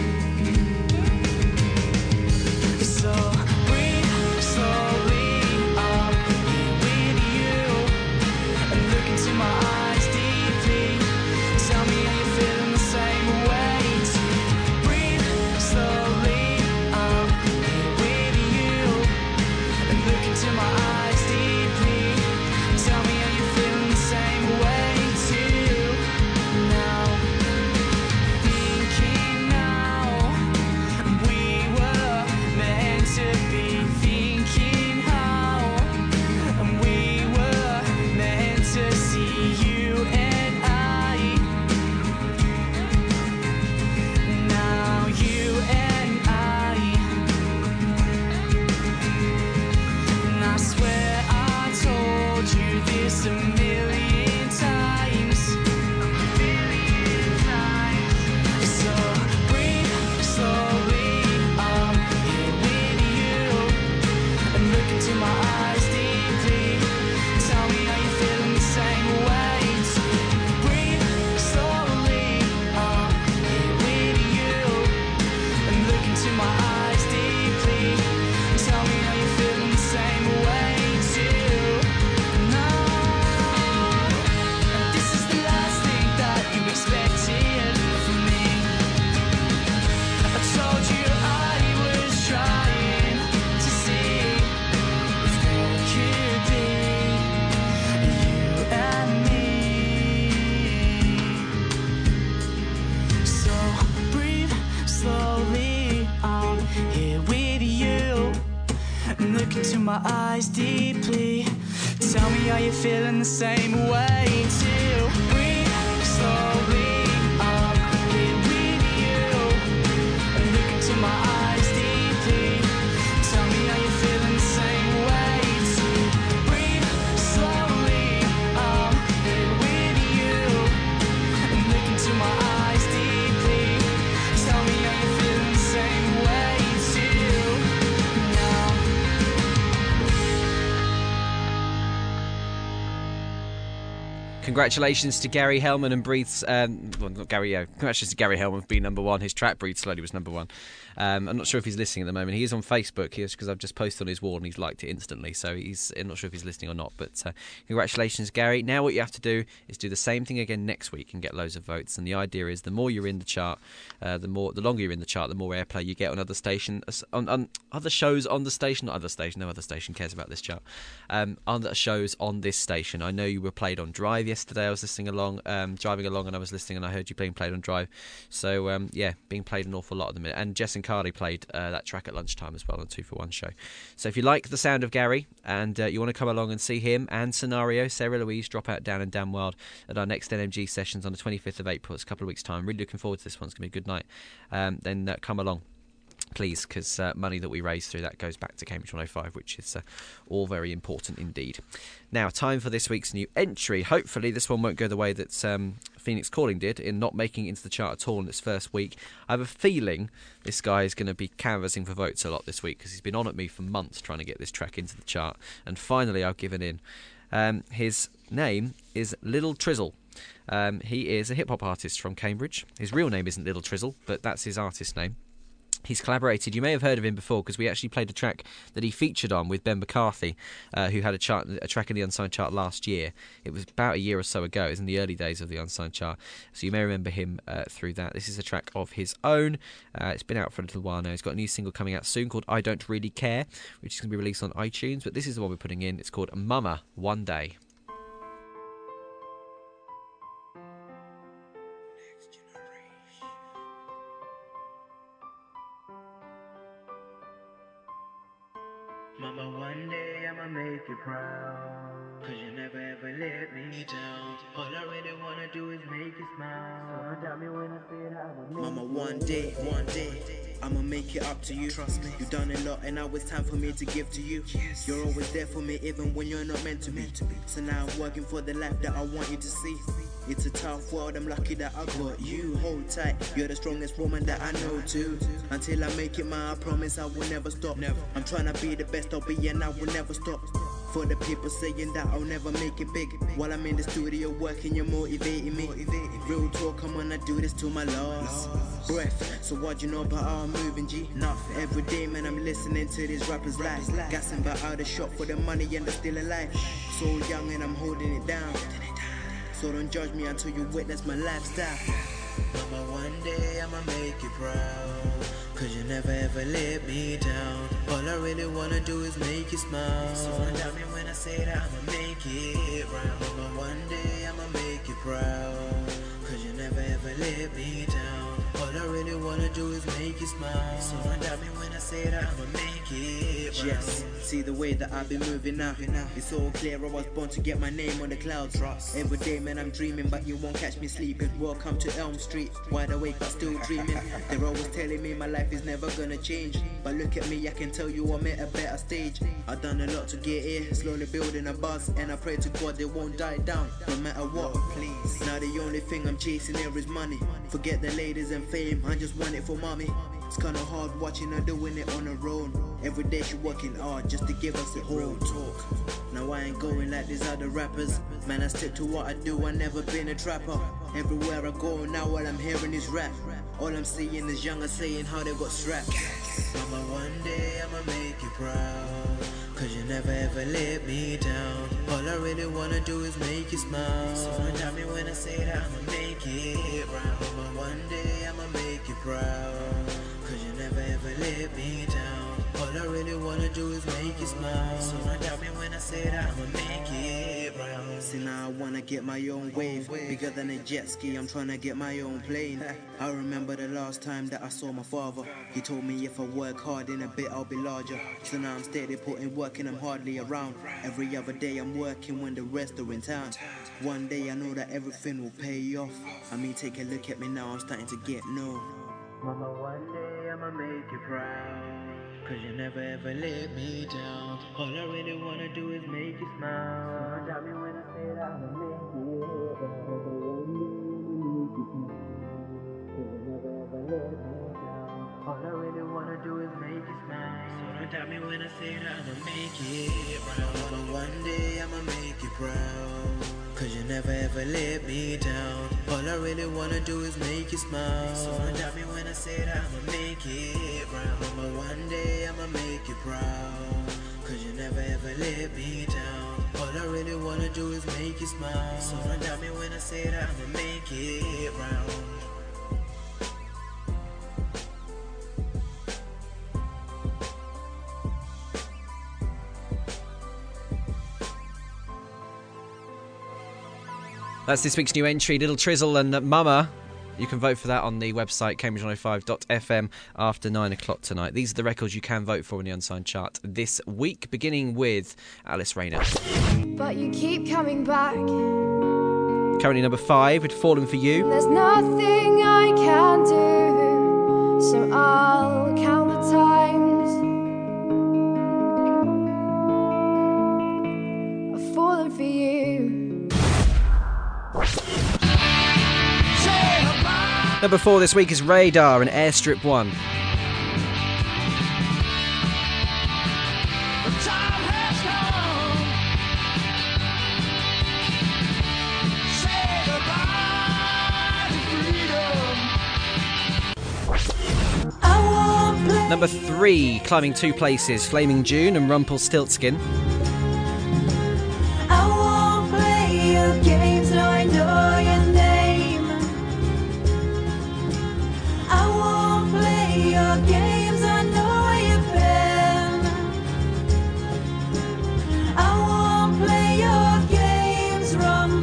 So breathe slowly, I'm here with you, and look into my eyes deeply. Tell me how you're feeling the same way too. Breathe slowly, I'm here with you, and look into my eyes deeply. Tell me how you're feeling the same way too. Now, thinking now, we were meant to be. Thinking how, and we were meant to see you and I. Now you and I. And I swear I told you this a million times. A million times. So breathe slowly, I'm here with you, and look into my eyes deeply. Tell me how you're feeling the same way too. Breathe slowly, I'm here with you, and look into my eyes deeply. Tell me how you're feeling the same way too. No, this is the last thing that you expected from me. I told you I was trying to see if there could be you and me. So breathe slowly, I'm here with you, and look into my eyes deeply. Tell me how you're feeling the same way too. Breathe slowly, I'm here with you, and look into my eyes deeply. Tell me how you're feeling the same way too. Breathe slowly, I'm here with you, and look into my eyes deeply. Tell me how you're feeling the same way too. Now. Congratulations to Gary Hellman and Breathes. Um, well, not Gary. Yeah, congratulations to Gary Hellman for being number one. His track Breathe Slowly was number one. Um, I'm not sure if he's listening at the moment. He is on Facebook because I've just posted on his wall and he's liked it instantly. So he's I'm not sure if he's listening or not. But uh, congratulations, Gary. Now what you have to do is do the same thing again next week and get loads of votes. And the idea is the more you're in the chart, uh, the more the longer you're in the chart, the more airplay you get on other station, on, on other shows on the station. Not other station. No other station cares about this chart. Um, other shows on this station. I know you were played on Drive yesterday. I was listening along, um, driving along, and I was listening, and I heard you being played on Drive. So um, yeah, being played an awful lot at the minute. And Jess and Carly played uh, that track at lunchtime as well on Two for One show. So if you like the sound of Gary and uh, you want to come along and see him and Scenario, Sarah Louise, Dropout Down and Damn Wild at our next N M G sessions on the twenty-fifth of April, it's a couple of weeks' time. Really looking forward to this one. It's going to be a good night. Um, then uh, come along, please, because uh, money that we raise through that goes back to Cambridge one oh five, which is uh, all very important indeed. Now, time for this week's new entry. Hopefully this one won't go the way that um, Phoenix Calling did in not making it into the chart at all in its first week. I have a feeling this guy is going to be canvassing for votes a lot this week because he's been on at me for months trying to get this track into the chart, and finally I've given in. Um, his name is Little Trizzle. Um, he is a hip-hop artist from Cambridge. His real name isn't Little Trizzle, but that's his artist name. He's collaborated, you may have heard of him before because we actually played a track that he featured on with Ben McCarthy, uh, who had a, chart, a track in the Unsigned chart last year. It was about a year or so ago. It was in the early days of the Unsigned chart, so you may remember him uh, through that. This is a track of his own. Uh, it's been out for a little while now. He's got a new single coming out soon called I Don't Really Care, which is going to be released on iTunes, but this is the one we're putting in. It's called Mama One Day. Mama, one day I'ma make you proud, cause you never ever let me down. All I really wanna do is make you smile. So tell me when I say it, I would Mama, one day, one day, I'ma make it up to you. Trust me, you done a lot and now it's time for me to give to you. Yes. You're always there for me even when you're not meant to be. So now I'm working for the life that I want you to see. It's a tough world, I'm lucky that I got you. Hold tight, you're the strongest woman that I know too. Until I make it mine, I promise I will never stop. Never. I'm trying to be the best I'll be and I will never stop. For the people saying that I'll never make it big, while I'm in the studio working, you're motivating me. Real talk, I'm gonna do this to my last breath. So what you know about how I'm moving, G? Nothing. Every day, man, I'm listening to these rappers lies, gassing about out the shop for the money and they're still alive. So young and I'm holding it down. So don't judge me until you witness my lifestyle. Mama, one day I'ma make you proud, cause you never ever let me down. All I really wanna do is make you smile. So don't doubt me when I say that I'ma make it round. Mama, one day I'ma make you proud, cause you never ever let me down. All I really wanna do is make you smile. So don't doubt me when I say that I'ma make it round. Yes, see the way that I've been moving now. It's so clear I was born to get my name on the clouds. Every day, man, I'm dreaming, but you won't catch me sleeping. Welcome to Elm Street, wide awake but still dreaming. They're always telling me my life is never gonna change, but look at me, I can tell you I'm at a better stage. I've done a lot to get here, slowly building a buzz, and I pray to God they won't die down, no matter what. Please. Now the only thing I'm chasing here is money. Forget the ladies and fame, I just want it for mommy. It's kinda hard watching her doing it on her own. Every day she working hard just to give us a whole talk. Now I ain't going like these other rappers. Man, I stick to what I do, I never been a trapper. Everywhere I go now all I'm hearing is rap. All I'm seeing is younger saying how they got strapped. Mama, one day I'ma make you proud, cause you never ever let me down. All I really wanna do is make you smile. So don't doubt me when I say that I'ma make it round. Mama, one day I'ma make you proud, cause you never ever let me down. All I really wanna do is make you smile. So don't doubt me when I say that I'ma make it round. See now I wanna get my own wave, bigger than a jet ski, I'm trying to get my own plane. I remember the last time that I saw my father. He told me if I work hard in a bit I'll be larger. So now I'm steady putting work and I'm hardly around. Every other day I'm working when the rest are in town. One day I know that everything will pay off. I mean, take a look at me now, I'm starting to get known. Mama, one day I'ma make you proud, cause you never ever let me down. All I really wanna do is make you smile. So don't doubt me when I say that I'ma make it round. All I really wanna do is make you smile. So don't doubt me when I say that I'ma make it round. Mama, one day I'ma make you proud, cause you never ever let me down. All I really wanna do is make you smile. So don't doubt me when I say that I'ma make it round. Mama, one day I'ma make you proud, cause you never ever let me down. All I really wanna do is make you smile. So don't doubt me when I say that I'ma make it round. That's this week's new entry, Little Trizzle and Mama. You can vote for that on the website cambridge one oh five dot f m after nine o'clock tonight. These are the records you can vote for in the Unsigned chart this week, beginning with Alice Rayner. But you keep coming back. Currently number five with Fallen For You. There's nothing I can do, so I'll count the times I've fallen for you. Number four this week is Radar and Airstrip One. Number three, climbing two places, Flaming June and Rumpelstiltskin. I won't play your games till I know your name. I won't play your games, I know you've been. I won't play your games,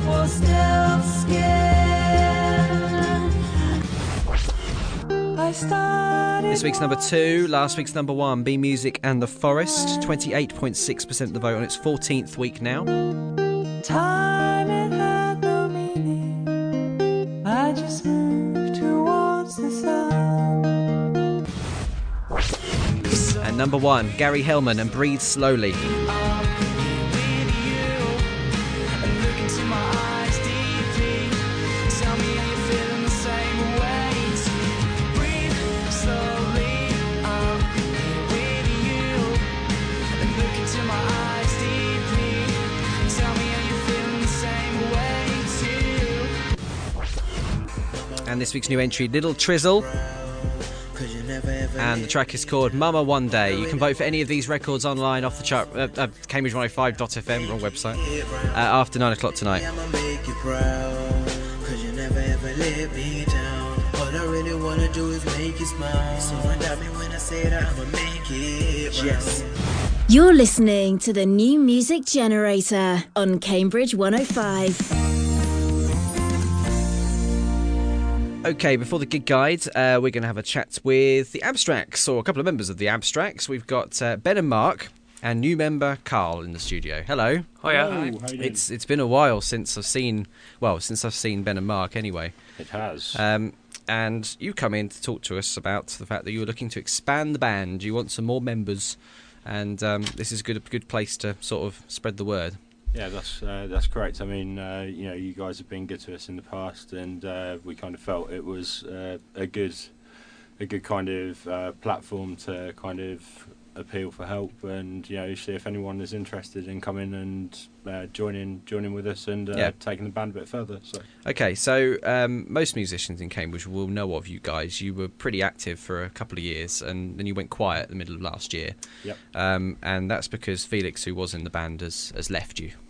Rumpelstiltskin. I started. This week's number two, last week's number one, B Music and The Forest, twenty-eight point six percent of the vote on its fourteenth week now. Time it had no meaning. I just moved towards the sun. And number one, Gary Hellman and Breathe Slowly. And this week's new entry, Little Trizzle. And the track is called Mama One Day. You can vote for any of these records online off the chart, uh, uh, Cambridge one oh five dot f m, wrong website, uh, after nine o'clock tonight. I'ma make you proud, 'cause you never ever let me down. All I really wanna do is make you smile. So don't doubt me when I say that I'ma make it round. Yes. You're listening to the New Music Generator on Cambridge one oh five. Okay, before the gig guide, uh, we're going to have a chat with the Abstracts, or a couple of members of the Abstracts. We've got uh, Ben and Mark, and new member Carl in the studio. Hello. Hiya. Hi. It's it's been a while since I've seen, well, since I've seen Ben and Mark anyway. It has. Um, and you come in to talk to us about the fact that you were looking to expand the band. You want some more members, and um, this is a good a good place to sort of spread the word. Yeah, that's uh, that's correct. I mean, uh, you know, you guys have been good to us in the past, and uh, we kind of felt it was uh, a good, a good kind of uh, platform to kind of appeal for help, and you know, see if anyone is interested in coming and uh, joining joining with us and uh, Yeah. taking the band a bit further. So. Okay, so um, most musicians in Cambridge will know of you guys. You were pretty active for a couple of years, and then you went quiet in the middle of last year. Yep. Um, and that's because Felix, who was in the band, has, has left you.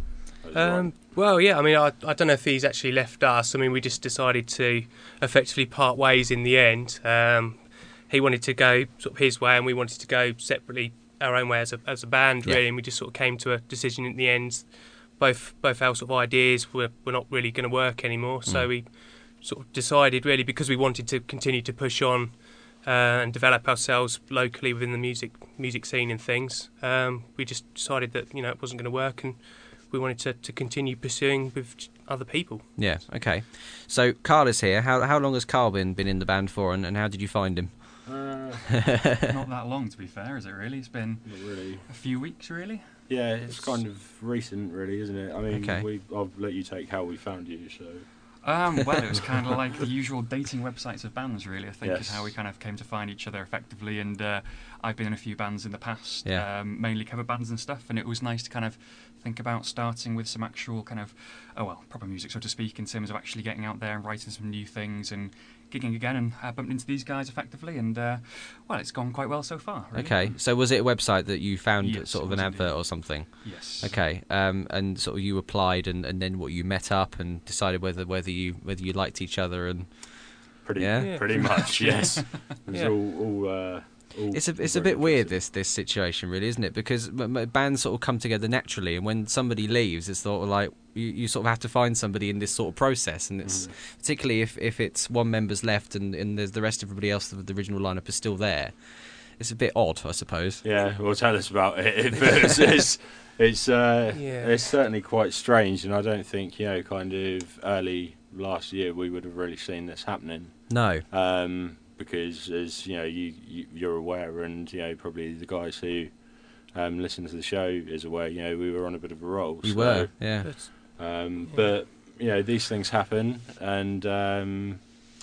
Um, well, yeah, I mean, I, I don't know if he's actually left us. I mean, we just decided to effectively part ways in the end. Um, he wanted to go sort of his way, and we wanted to go separately our own way as a as a band, Yeah. really. And we just sort of came to a decision in the end. Both both our sort of ideas were, were not really going to work anymore, so Mm. we sort of decided, really, because we wanted to continue to push on uh, and develop ourselves locally within the music music scene and things. Um, we just decided that, you know, it wasn't going to work, and we wanted to, to continue pursuing with other people. Yeah, okay. So Carl is here. How how long has Carl been, been in the band for, and, and how did you find him? Uh, not that long, to be fair, is it really? It's been Not really. a few weeks, really. Yeah, it's kind of recent, really, isn't it? I mean, Okay. we I'll let you take how we found you. So. Um, well, it was kind of like the usual dating websites of bands, really, I think, Yes. is how we kind of came to find each other effectively. And uh, I've been in a few bands in the past, Yeah. um, mainly cover bands and stuff, and it was nice to kind of think about starting with some actual kind of, oh well, proper music, so to speak, in terms of actually getting out there and writing some new things and gigging again, and uh, bumped into these guys effectively, and uh, well, it's gone quite well so far. Really. Okay, so was it a website that you found Yes, sort it of an was advert or something? Yes. Okay, um, and sort of you applied, and, and then what, you met up and decided whether whether you whether you liked each other, and Pretty, yeah, Yeah. pretty much, yes. It was Yeah. all, all, uh, all It's a it's a very bit weird, this this situation, really, isn't it? Because m- m- bands sort of come together naturally, and when somebody leaves, it's sort of like you, you sort of have to find somebody in this sort of process, and it's particularly if, if it's one member's left and, and there's the rest of everybody else of the original lineup is still there. It's a bit odd, I suppose. Yeah, well, tell us about it. It's it's it's, uh, Yeah. it's certainly quite strange, and I don't think, you know, kind of early last year we would have really seen this happening. No. Um, because as you know, you, you you're aware, and you know, probably the guys who um, listen to the show is aware. You know, we were on a bit of a roll. We so, were, yeah. Um, But you know, these things happen, and um,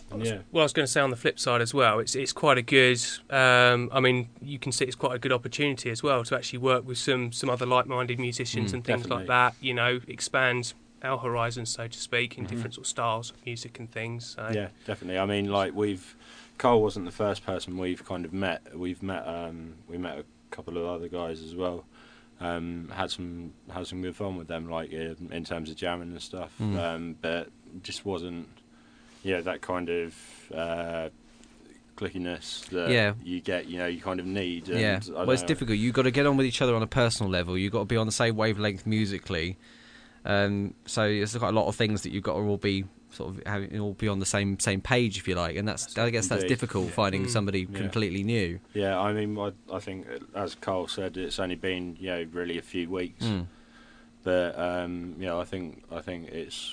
And yeah. Well, I was going to say on the flip side as well, it's it's quite a good. Um, I mean, you can see it's quite a good opportunity as well to actually work with some some other like-minded musicians Mm, and things definitely. like that. You know, expand our horizons, so to speak, in Mhm. different sort of styles of music and things. So. Yeah, definitely. I mean, like we've Carl wasn't the first person we've kind of met. We've met um, we met a couple of other guys as well. Um, had some had some good fun with them, like uh, in terms of jamming and stuff. Mm. Um, but just wasn't, yeah, that kind of uh, clickiness that Yeah. you get. You know, you kind of need. And Yeah, I don't well, it's know. difficult. You've got to get on with each other on a personal level. You've got to be on the same wavelength musically. Um, so there's quite a lot of things that you've got to all be sort of having all be on the same same page, if you like. And that's I guess that's Indeed. difficult Yeah. finding Mm. somebody Yeah. completely new. Yeah, I mean, I, I think as Carl said, it's only been you know really a few weeks, Mm. but um, you know, I think I think it's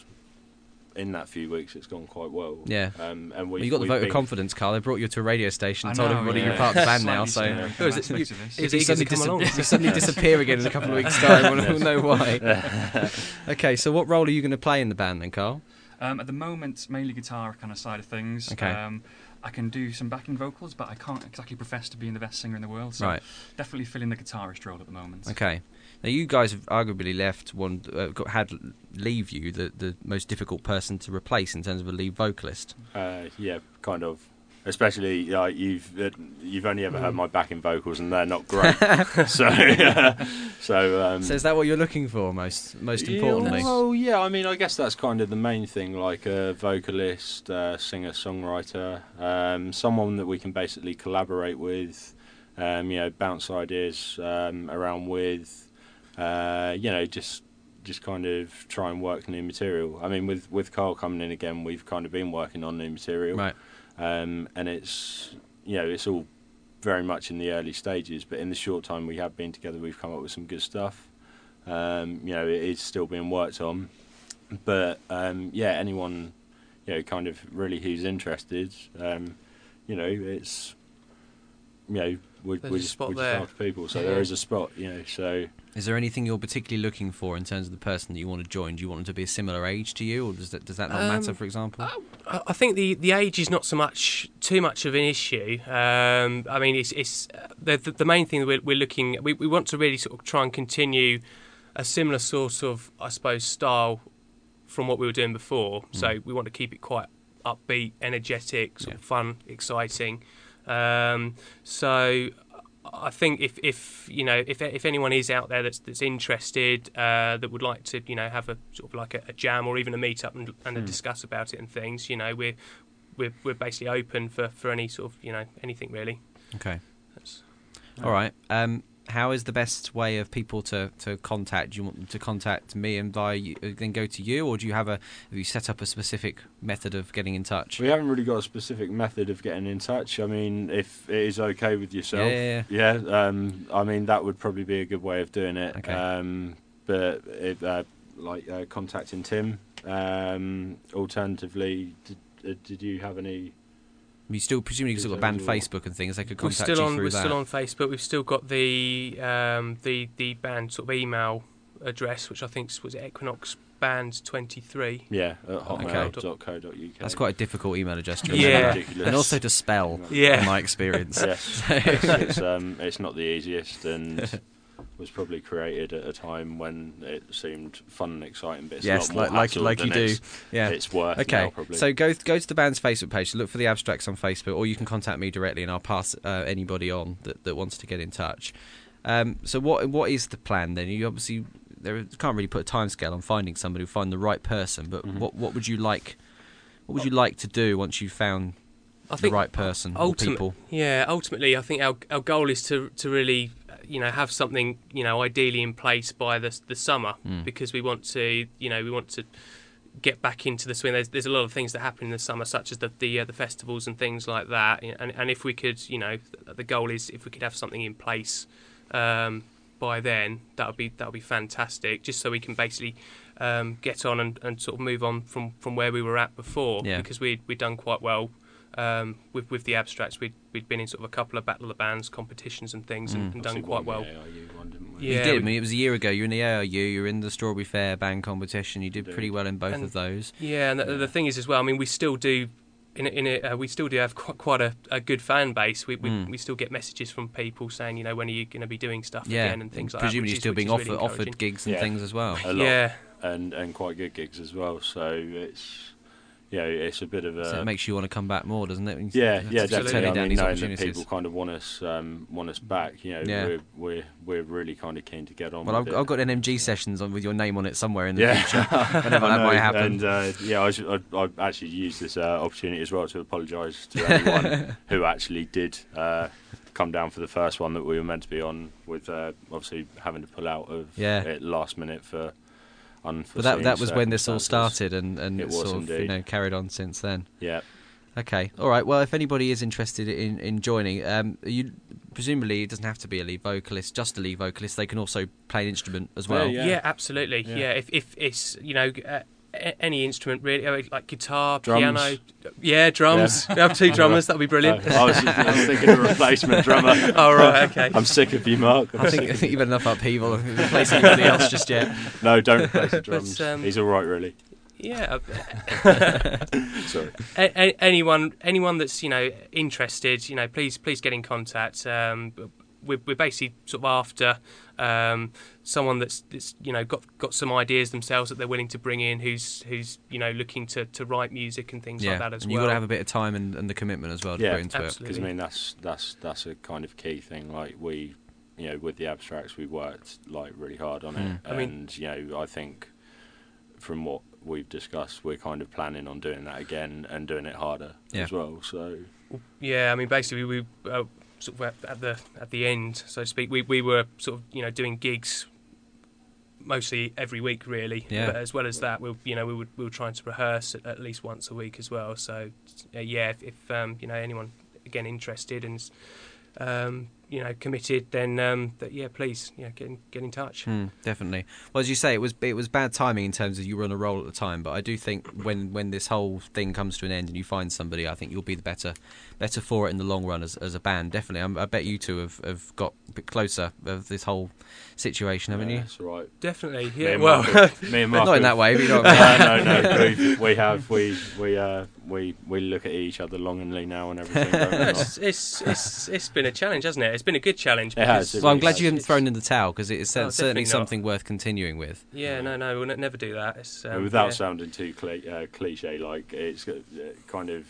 in that few weeks it's gone quite well. Yeah, um, and well, we you got the we've vote of been- confidence, Carl. They brought you to a radio station, I and told know, everybody yeah. you're part of the band now. Slightly So scared Oh, is it- from you- aspects of this. is if it you eager to suddenly, come dis- along? if you suddenly disappear again in a couple of weeks' time, we'll, we'll know why. Okay, so what role are you going to play in the band then, Carl? Um, at the moment, mainly guitar kind of side of things. Okay. Um, I can do some backing vocals, but I can't exactly profess to being the best singer in the world. So Right. definitely filling the guitarist role at the moment. Okay. Now you guys have arguably left one, uh, got, had leave you the the most difficult person to replace in terms of a lead vocalist. Uh, yeah, kind of. Especially uh, you've uh, you've only ever heard Mm. my backing vocals, and they're not great. so, uh, so. Um, So is that what you're looking for most most importantly? Yeah, well, yeah. I mean, I guess that's kind of the main thing, like a vocalist, uh, singer, songwriter, um, someone that we can basically collaborate with, um, you know, bounce ideas um, around with, uh, you know, just just kind of try and work new material. I mean, with with Carl coming in again, we've kind of been working on new material, right? Um, and it's you know, it's all very much in the early stages, but in the short time we have been together, we've come up with some good stuff. Um, you know, it is still being worked on, but um, yeah, anyone, you know, kind of really who's interested, um, you know, it's, you know, we There's we a just, spot we just there. after people, so Yeah. there is a spot, you know, so. Is there anything you're particularly looking for in terms of the person that you want to join? Do you want them to be a similar age to you, or does that does that not Um, matter? For example, I I think the, the age is not so much too much of an issue. Um, I mean, it's it's uh, the the, the main thing that we're, we're looking. We we want to really sort of try and continue a similar sort of, I suppose, style from what we were doing before. So we want to keep it quite upbeat, energetic, sort of fun, exciting. Um, so I think if, if you know if if anyone is out there that's that's interested, uh, that would like to you know have a sort of like a, a jam or even a meet up and, and a Hmm. discuss about it and things, you know we're we're we're basically open for, for any sort of you know anything really. okay. That's, All right. Um, how is the best way of people to, to contact? Do you want them to contact me and via you, uh, then go to you, or do you have a have you set up a specific method of getting in touch? We haven't really got a specific method of getting in touch. I mean, if it is okay with yourself, Yeah, yeah, yeah, um, I mean that would probably be a good way of doing it. Okay. Um, but if, uh, like uh, contacting Tim. Um, alternatively, did, uh, did you have any? You still presumably you've still got band Facebook and things. They could we're contact still you on through we're that. still on Facebook. We've still got the um, the the band sort of email address, which I think was Equinox Band twenty-three. Yeah, at Okay. hotmail dot co dot uk. That's quite a difficult email address to Yeah. remember. Ridiculous. And also to spell, Yeah. in my experience. Yes, it's, it's, um, it's not the easiest, and was probably created at a time when it seemed fun and exciting. But it's Yes, a lot more like like, hassle like than you do. It's, Yeah, it's worth Okay, now, probably. so go go to the band's Facebook page. Look for the Abstracts on Facebook, or you can contact me directly, and I'll pass uh, anybody on that, that wants to get in touch. Um, so what what is the plan then? You obviously there can't really put a timescale on finding somebody who find the right person, but Mhm. what what would you like? What would you like to do once you've found I the think right person or ultimate- people? Yeah, ultimately, I think our our goal is to to really, uh, you know, have something, you know, ideally in place by the the summer, Mm. because we want to, you know, we want to get back into the swing. There's there's a lot of things that happen in the summer, such as the the, uh, the festivals and things like that. And and if we could, you know, the goal is if we could have something in place um, by then, that would be that would be fantastic. Just so we can basically um, get on and, and sort of move on from, from where we were at before, Yeah. because we we'd done quite well. Um, with with the Abstracts, we'd we'd been in sort of a couple of Battle of the Bands competitions and things, and, Mm. and done Obviously quite won well. the A R U one, didn't we? You Yeah, did. we- I mean, it was a year ago. You were in the A R U. You were in the Strawberry Fair band competition. You did Indeed. pretty well in both And- of those. Yeah, and the, Yeah. the thing is as well. I mean, we still do in it, in it uh, we still do have quite, quite a, a good fan base. We we, Mm. we still get messages from people saying, you know, when are you going to be doing stuff Yeah, again and things like presumably that. you're still being offered offered offered gigs and Yeah. things as well. A lot. Yeah. and and quite good gigs as well. So it's yeah, it's a bit of a. So it makes you want to come back more, doesn't it? Yeah, It's yeah, just definitely. turning I down mean, these knowing that opportunities. people kind of want us, um, want us back. You know, Yeah. we're we're we're really kind of keen to get on. Well, with I've, it. I've got N M G sessions on with your name on it somewhere in the Yeah. future. Whenever I that know, might happen. And uh, yeah, I, should, I, I actually used this uh, opportunity as well to apologise to anyone who actually did uh, come down for the first one that we were meant to be on, with uh, obviously having to pull out of Yeah. it last minute for unforeseen But that that was when this all circumstances. started, and and It it's was sort of, you indeed. know, carried on since then. Yeah. Okay. All right. Well, if anybody is interested in, in joining, um, you presumably it doesn't have to be a lead vocalist, just a lead vocalist. They can also play an instrument as well. Yeah, absolutely. Yeah. Yeah, if if it's you know uh, a- any instrument really, uh, like guitar, Drums. piano, yeah, drums. Yeah. We have two drummers. That'd be brilliant. Uh, I was, I was thinking of a replacement drummer. Oh right, okay. I'm sick of you, Mark. I'm I think sick I of think you. you've had enough upheaval of replacing anybody else just yet. No, don't replace the But, drums. um, He's all right, really. Yeah. Sorry. A- a- anyone, anyone that's you know interested, you know, please, please get in contact. Um, we're, we're basically sort of after um, someone that's, that's you know got got some ideas themselves that they're willing to bring in, who's who's you know looking to, to write music and things yeah, like that as and well. you've got to have a bit of time and, and the commitment as well to Yeah, put into absolutely. Because I mean that's that's that's a kind of key thing. Like we, you know, with the abstracts, we worked like really hard on it, Mm. I mean- and you know, I think from what we've discussed, we're kind of planning on doing that again and doing it harder Yeah. as well. So Yeah, I mean, basically, we uh, sort of at, at the at the end, so to speak, we we were sort of you know doing gigs mostly every week, really. Yeah. But as well as that, we you know we would we were trying to rehearse at, at least once a week as well. So uh, yeah, if, if um, you know anyone again interested and um, you know committed, then um, that yeah, please you know get in, get in touch. Hmm, definitely. Well, as you say, it was it was bad timing in terms of you were on a roll at the time. But I do think when, when this whole thing comes to an end and you find somebody, I think you'll be the better better for it in the long run as as a band. Definitely, I'm, I bet you two have, have got a bit closer of this whole situation, haven't yeah, you? that's right. Definitely, Me yeah. and Well, Mark have- me and Mark Not in have- that way, but you know what I mean. no, no, no. We, we have we we uh we we look at each other longingly now and everything. don't we, Mark? it's, it's it's it's been a challenge, hasn't it? It's been a good challenge. It has, because it Well, I'm really glad has. you haven't thrown in the towel because it's Oh, certainly definitely not. something worth continuing with. Yeah, no, no, we'll ne- never do that. It's, um, Without yeah. sounding too cli- uh, cliche, like it's uh, kind of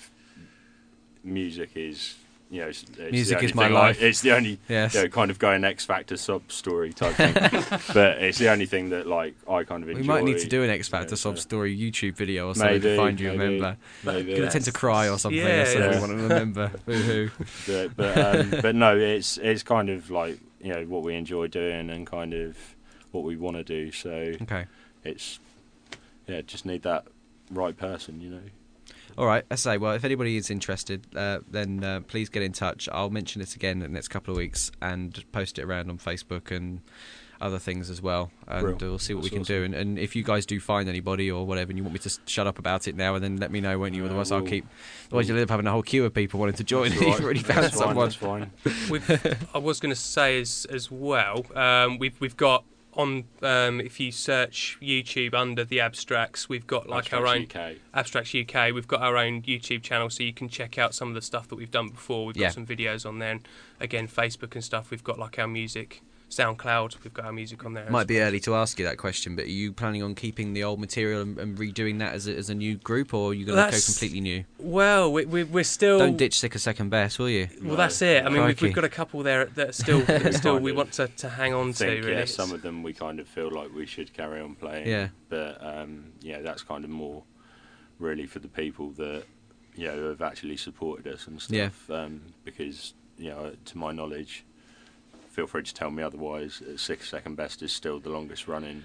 music is. You know, it's, it's Music the is only my thing, life. Like, it's the only Yes. you know, kind of going X Factor sub story type thing, but it's the only thing that like I kind of enjoy. We might need to do an X you know, Factor so- sob story YouTube video or something to Maybe, find you a maybe, member. maybe. Gonna tend to cry or something. Yeah, so yeah. we want to remember. Woohoo. but but, um, but no, it's it's kind of like you know what we enjoy doing and kind of what we want to do. So Okay. it's yeah, just need that right person, you know. All right, I say, well, if anybody is interested, uh, then uh, please get in touch. I'll mention it again in the next couple of weeks and post it around on Facebook and other things as well. And Brill. we'll see what That's we can awesome. do. And, and if you guys do find anybody or whatever, and you want me to s- shut up about it now, and then let me know, won't you? Uh, Otherwise, I'll we'll- keep. Otherwise, you'll end up having a whole queue of people wanting to join. That's If right. you've already found That's fine, someone. that's fine. We've, I was going to say as as well. Um, we've we've got on um, if you search YouTube under the Abstracts, we've got like our own Abstracts U K. Abstracts U K. We've got our own YouTube channel, so you can check out some of the stuff that we've done before. We've got Yeah. some videos on there. And again, Facebook and stuff. We've got like our music, SoundCloud. We've got our music on there. as Might be well. early to ask you that question, but are you planning on keeping the old material and, and redoing that as a, as a new group, or are you going to go That's- completely new? Well, we, we, we're still. Don't ditch Sick a Second Best, will you? Well, that's it. I mean, we've, Crikey. we've got a couple there that are still that are still Kind we of want to, to hang on to. think, Really, yeah, It's- some of them we kind of feel like we should carry on playing. Yeah. But um, yeah, that's kind of more really for the people that you know have actually supported us and stuff. Yeah. Um, because you know, to my knowledge, feel free to tell me otherwise. uh, Six Second Best is still the longest running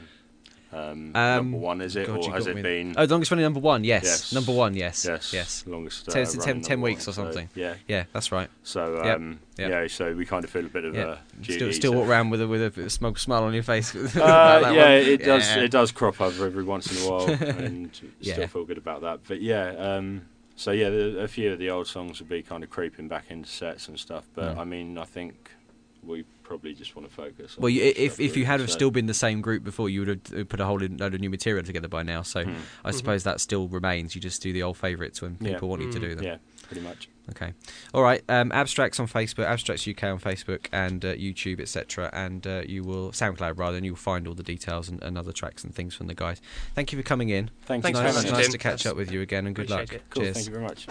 um, Um, number one, is it, God, you or has got it me. been? Oh, the longest running number one, yes. Yes. Number one, yes. Yes, Yes. longest, uh, ten, running ten, ten number weeks one, or so, something. yeah. Yeah, that's right. So Yep, um, yep. yeah, so we kind of feel a bit of Yeah. a duty Still, still to- walk around with a with a smug smile on your face. Uh, about that yeah, one. it does. Yeah. It does crop over every once in a while, and Yeah. still feel good about that. But yeah, um, so yeah, the, a few of the old songs will be kind of creeping back into sets and stuff. But Mm. I mean, I think we probably just want to focus. on Well, you, other if stuff, if you really, had have so- still been the same group before, you would have put a whole load of new material together by now. So Hmm. I suppose that still remains. You just do the old favourites when Yeah. people want you to Mm. do them. Yeah, pretty much. Okay. All right. Um, Abstracts on Facebook, Abstracts U K on Facebook and uh, YouTube, et cetera. And uh, you will SoundCloud rather, and you will find all the details and, and other tracks and things from the guys. Thank you for coming in. Thanks nice, for having us, nice Tim. to catch That's- up with you again, and good luck. appreciate it. Cool, Cheers. thank you very much.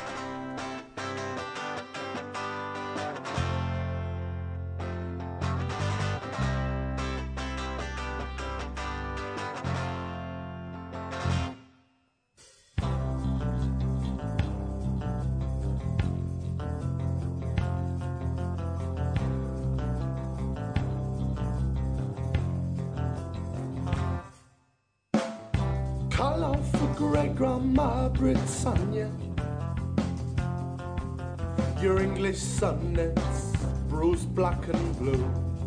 Call out for great grandma Britannia. Your English sonnets, bruised black and blue.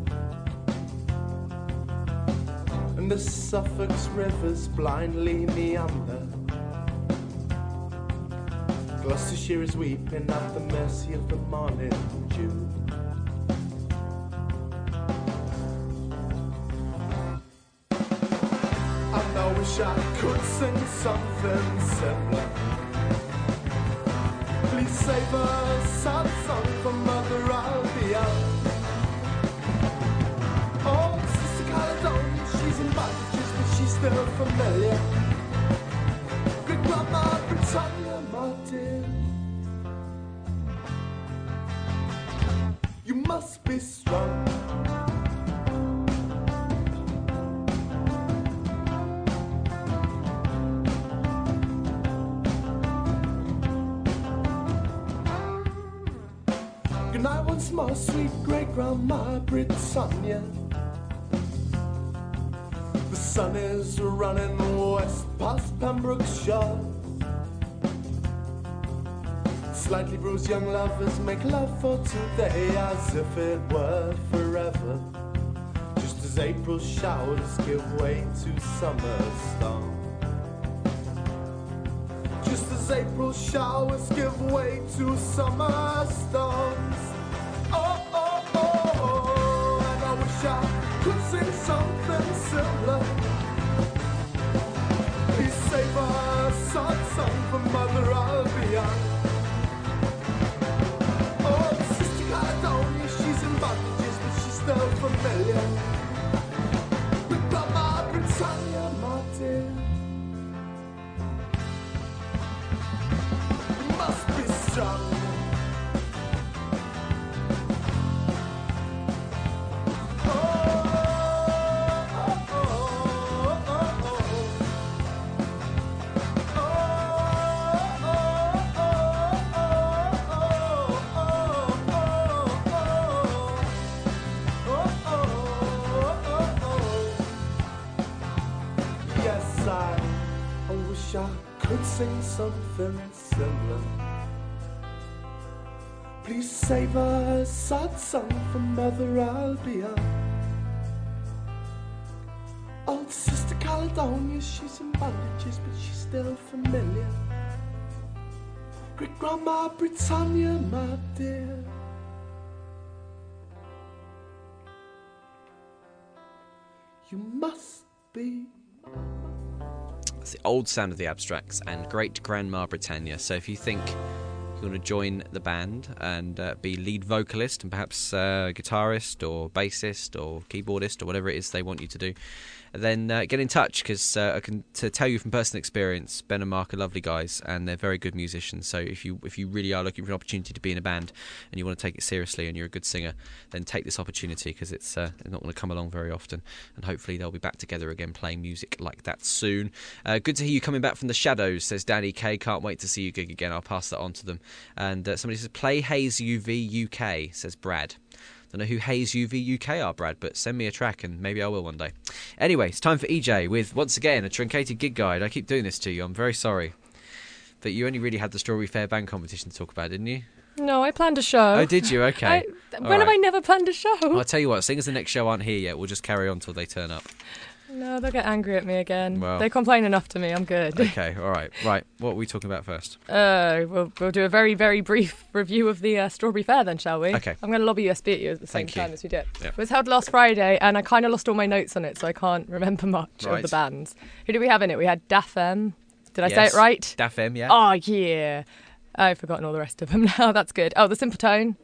And the Suffolk's rivers blindly meander. Gloucestershire is weeping at the mercy of the morning dew. And I wish I could sing something similar. Please save a sad song for Mother Albion. Oh, Sister Caledonia, she's in bandages, but she's still familiar. Great Grandma Britannia, my dear, you must be strong. Good night once more, sweet great grandma Britannia. The sun is running west past Pembrokeshire. Slightly bruised young lovers make love for today as if it were forever. Just as April showers give way to summer storm. Just as April showers give way to summer storms. Oh, oh, oh, oh, and I wish I could sing something similar. Please save a sad song for Mother Albion. Oh, Sister Caledonia, she's in bandages, but she's still familiar. With Grandma Britannia, my dear, you must be strong. Yes, I, I wish I could sing something similar. Please save a sad song for Mother Albion. Old Sister Caledonia, she's in bandages, but she's still familiar. Great Grandma Britannia, my dear, you must be. It's the old sound of the Abstracts and Great Grandma Britannia. So if you think you want to join the band and uh, be lead vocalist and perhaps uh, guitarist or bassist or keyboardist or whatever it is they want you to do, then uh, get in touch, because uh, I can to tell you from personal experience, Ben and Mark are lovely guys and they're very good musicians. So if you if you really are looking for an opportunity to be in a band and you want to take it seriously and you're a good singer, then take this opportunity, because it's, uh, it's not going to come along very often, and hopefully they'll be back together again playing music like that soon. Uh, good to hear you coming back from the shadows, says Danny K. Can't wait to see you gig again. I'll pass that on to them. And uh, somebody says, play Haze U V U K, says Brad. Don't know who Haze U V U K are, Brad, but send me a track and maybe I will one day. Anyway, it's time for E J with, once again, a truncated gig guide. I keep doing this to you. I'm very sorry. But you only really had the Strawberry Fair Band competition to talk about, didn't you? No, I planned a show. Oh, did you? Okay. I, when All have right. I never planned a show? Well, I'll tell you what, seeing as the next show aren't here yet, we'll just carry on till they turn up. No, they'll get angry at me again. Well. They complain enough to me. I'm good. Okay, all right, right. What are we talking about first? Uh, we'll, we'll do a very, very brief review of the uh, Strawberry Fair then, shall we? Okay. I'm going to lobby U S B at you at the same Thank you. time as we did. Yep. It was held last Friday, and I kind of lost all my notes on it, so I can't remember much Right. of the bands. Who did we have in it? We had D A F M. Did I say Yes. it right? D A F M, yeah. Oh, yeah. I've forgotten all the rest of them now. That's good. Oh, the Simple Tone.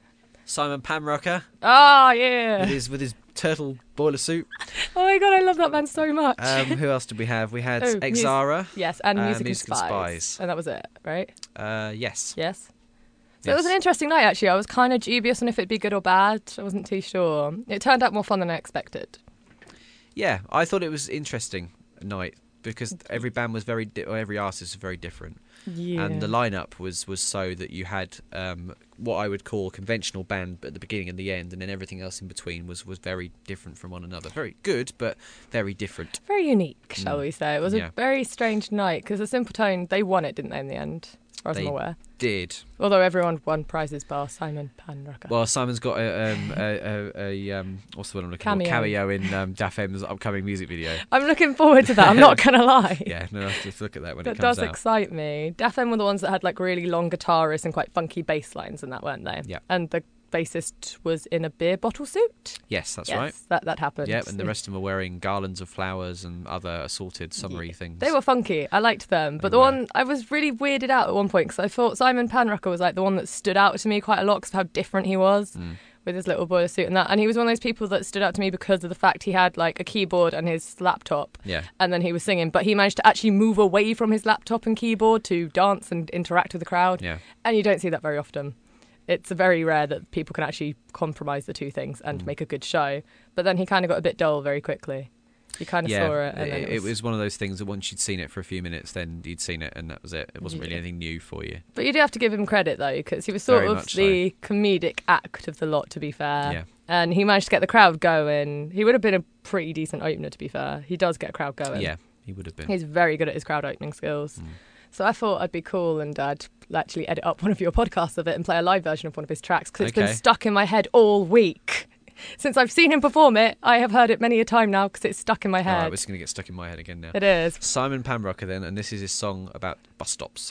Simon Pamrocker. Oh, yeah. With his with his turtle boiler suit. Oh my god, I love that band so much. Um, who else did we have? We had Oh, Mus- Exara. yes, and uh, Music, Music and and Spies. Spies. And that was it, right? Uh, yes. Yes. So it was Yes. an interesting night, actually. I was kind of dubious on if it'd be good or bad. I wasn't too sure. It turned out more fun than I expected. Yeah, I thought it was interesting night because every band was very, di- or every artist was very different. Yeah. And the lineup was was so that you had um, what I would call a conventional band at the beginning and the end, and then everything else in between was, was very different from one another. Very good, but very different. Very unique, shall Mm. we say. It was Yeah. a very strange night because the Simple Tone, they won it, didn't they, in the end? As far as I'm They aware. did. Although everyone won prizes bar Simon Panrucker. Well, Simon's got a, um, a, a, a um, what's the one I'm looking Cameo. for? Cameo in um, D A F M's upcoming music video. I'm looking forward to that, I'm not going to lie. Yeah, no, I'll just look at that when That it comes does out. excite me. D A F M were the ones that had like really long guitar riffs and quite funky bass lines and that, weren't they? Yeah. And the bassist was in a beer bottle suit. Yes, that's Yes, right. That that happened. Yep, and the rest of them were wearing garlands of flowers and other assorted summery things. They were funky. I liked them. But They the were. one, I was really weirded out at one point because I thought Simon Panrucker was like the one that stood out to me quite a lot because of how different he was Mm. with his little boiler suit and that. And he was one of those people that stood out to me because of the fact he had like a keyboard and his laptop. Yeah. And then he was singing, but he managed to actually move away from his laptop and keyboard to dance and interact with the crowd. Yeah. And you don't see that very often. It's very rare that people can actually compromise the two things and Mm. make a good show. But then he kind of got a bit dull very quickly. You kind of yeah, saw it. And then it, it was one of those things that once you'd seen it for a few minutes, then you'd seen it, and that was it. It wasn't really Yeah. anything new for you. But you do have to give him credit, though, because he was sort Very of much the comedic act of the lot, to be fair. Yeah. And he managed to get the crowd going. He would have been a pretty decent opener, to be fair. He does get a crowd going. Yeah, he would have been. He's very good at his crowd opening skills. So I thought I'd be cool and I'd actually edit up one of your podcasts of it and play a live version of one of his tracks because it's Okay. been stuck in my head all week. Since I've seen him perform it, I have heard it many a time now because it's stuck in my All right, head. it's going to get stuck in my head again now. It is. Simon Pamrocker then, and this is his song about bus stops.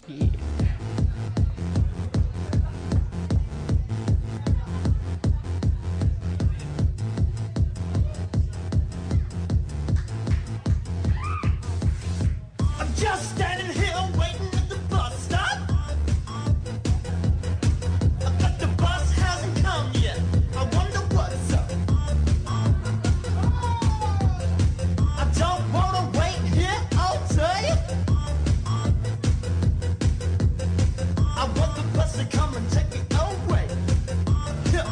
I'm just standing here waiting at the bus stop. But the bus hasn't come yet. I wonder what's up. I don't wanna wait here all day. I want the bus to come and take me away. Yeah.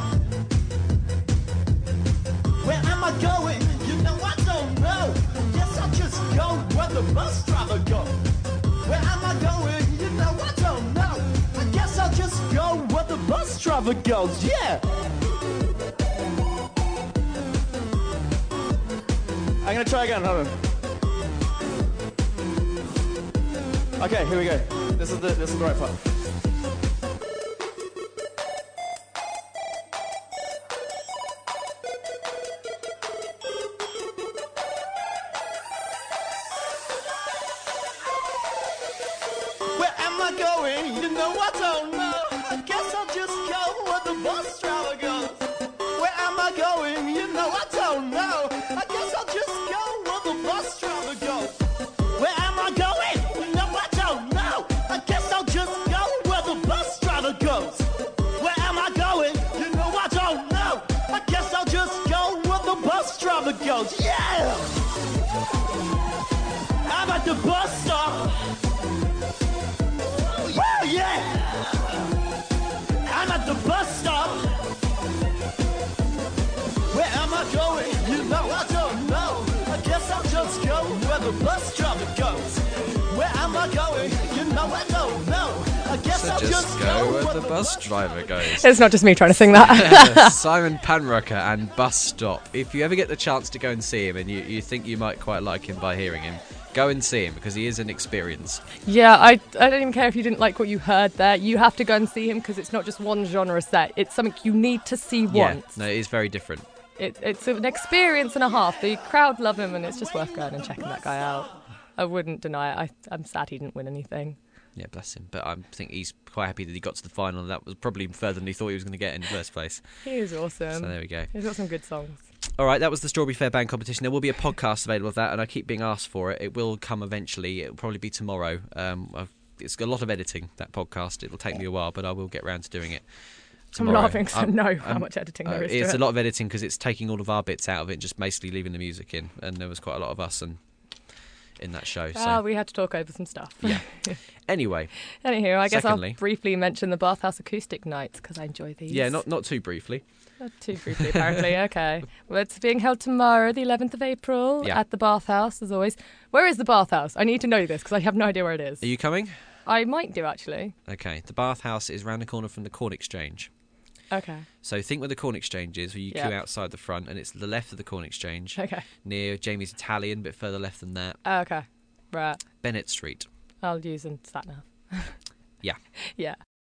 Where am I going? You know I don't know. Guess I'll just go where the bus driver goes. Where am I going? You know I don't know. I guess I'll just go where the bus driver goes. Yeah. I'm gonna try again. Hold on. Okay, here we go. This is the this is the right part. Where am I going? You know I don't know. I guess I'll just go where the bus driver goes. Where am I going? You know I don't know. I guess I'll just go where the bus driver goes. Where am I going? You know I don't know. I guess I'll just go where the bus driver goes. Where am I going? You know I don't know. I guess I'll just go where the bus driver goes. Yeah! I'm at the bus stop. Woo, yeah! I'm at the bus stop. Where am I going? You know I don't know. I guess I'll just go where the bus driver goes. Where am I going? You know I don't know. I guess So I'll just go where the bus driver goes. It's not just me trying to sing that. Simon Panrucker and Bus Stop. If you ever get the chance to go and see him and you, you think you might quite like him by hearing him, go and see him because he is an experience. Yeah, I, I don't even care if you didn't like what you heard there. You have to go and see him because it's not just one genre set. It's something you need to see Yeah, once. no, it is very different. it, it's an experience and a half. The crowd love him, and it's just worth going and checking that guy out. I wouldn't deny it. I, I'm sad he didn't win anything. Yeah, bless him. But I think he's quite happy that he got to the final. And that was probably further than he thought he was going to get in the first place. He was awesome. So there we go. He's got some good songs. All right, that was the Strawberry Fair Band competition. There will be a podcast available of that, and I keep being asked for it. It will come eventually. It will probably be tomorrow. Um, I've, it's got a lot of editing, that podcast. It'll take me a while, but I will get round to doing it tomorrow. I'm laughing because I I'm- know how I'm- much editing there uh, is to It's it. a lot of editing because it's taking all of our bits out of it and just basically leaving the music in. And there was quite a lot of us and in that show. So. Ah, we had to talk over some stuff. Yeah. Anyway. Anywho, I guess Secondly. I'll briefly mention the Bathhouse Acoustic Nights because I enjoy these. Yeah, not not too briefly. Not too briefly, apparently. Okay. Well, it's being held tomorrow, the eleventh of April, Yeah. at the Bathhouse, as always. Where is the Bathhouse? I need to know this because I have no idea where it is. Are you coming? I might do, actually. Okay. The Bathhouse is round the corner from the Corn Exchange. Okay. So think where the Corn Exchange is, where you Yeah. queue outside the front, and it's to the left of the Corn Exchange. Okay. Near Jamie's Italian, a bit further left than that. Oh, okay. Right. Bennett Street. I'll use in sat nav. Yeah. Yeah.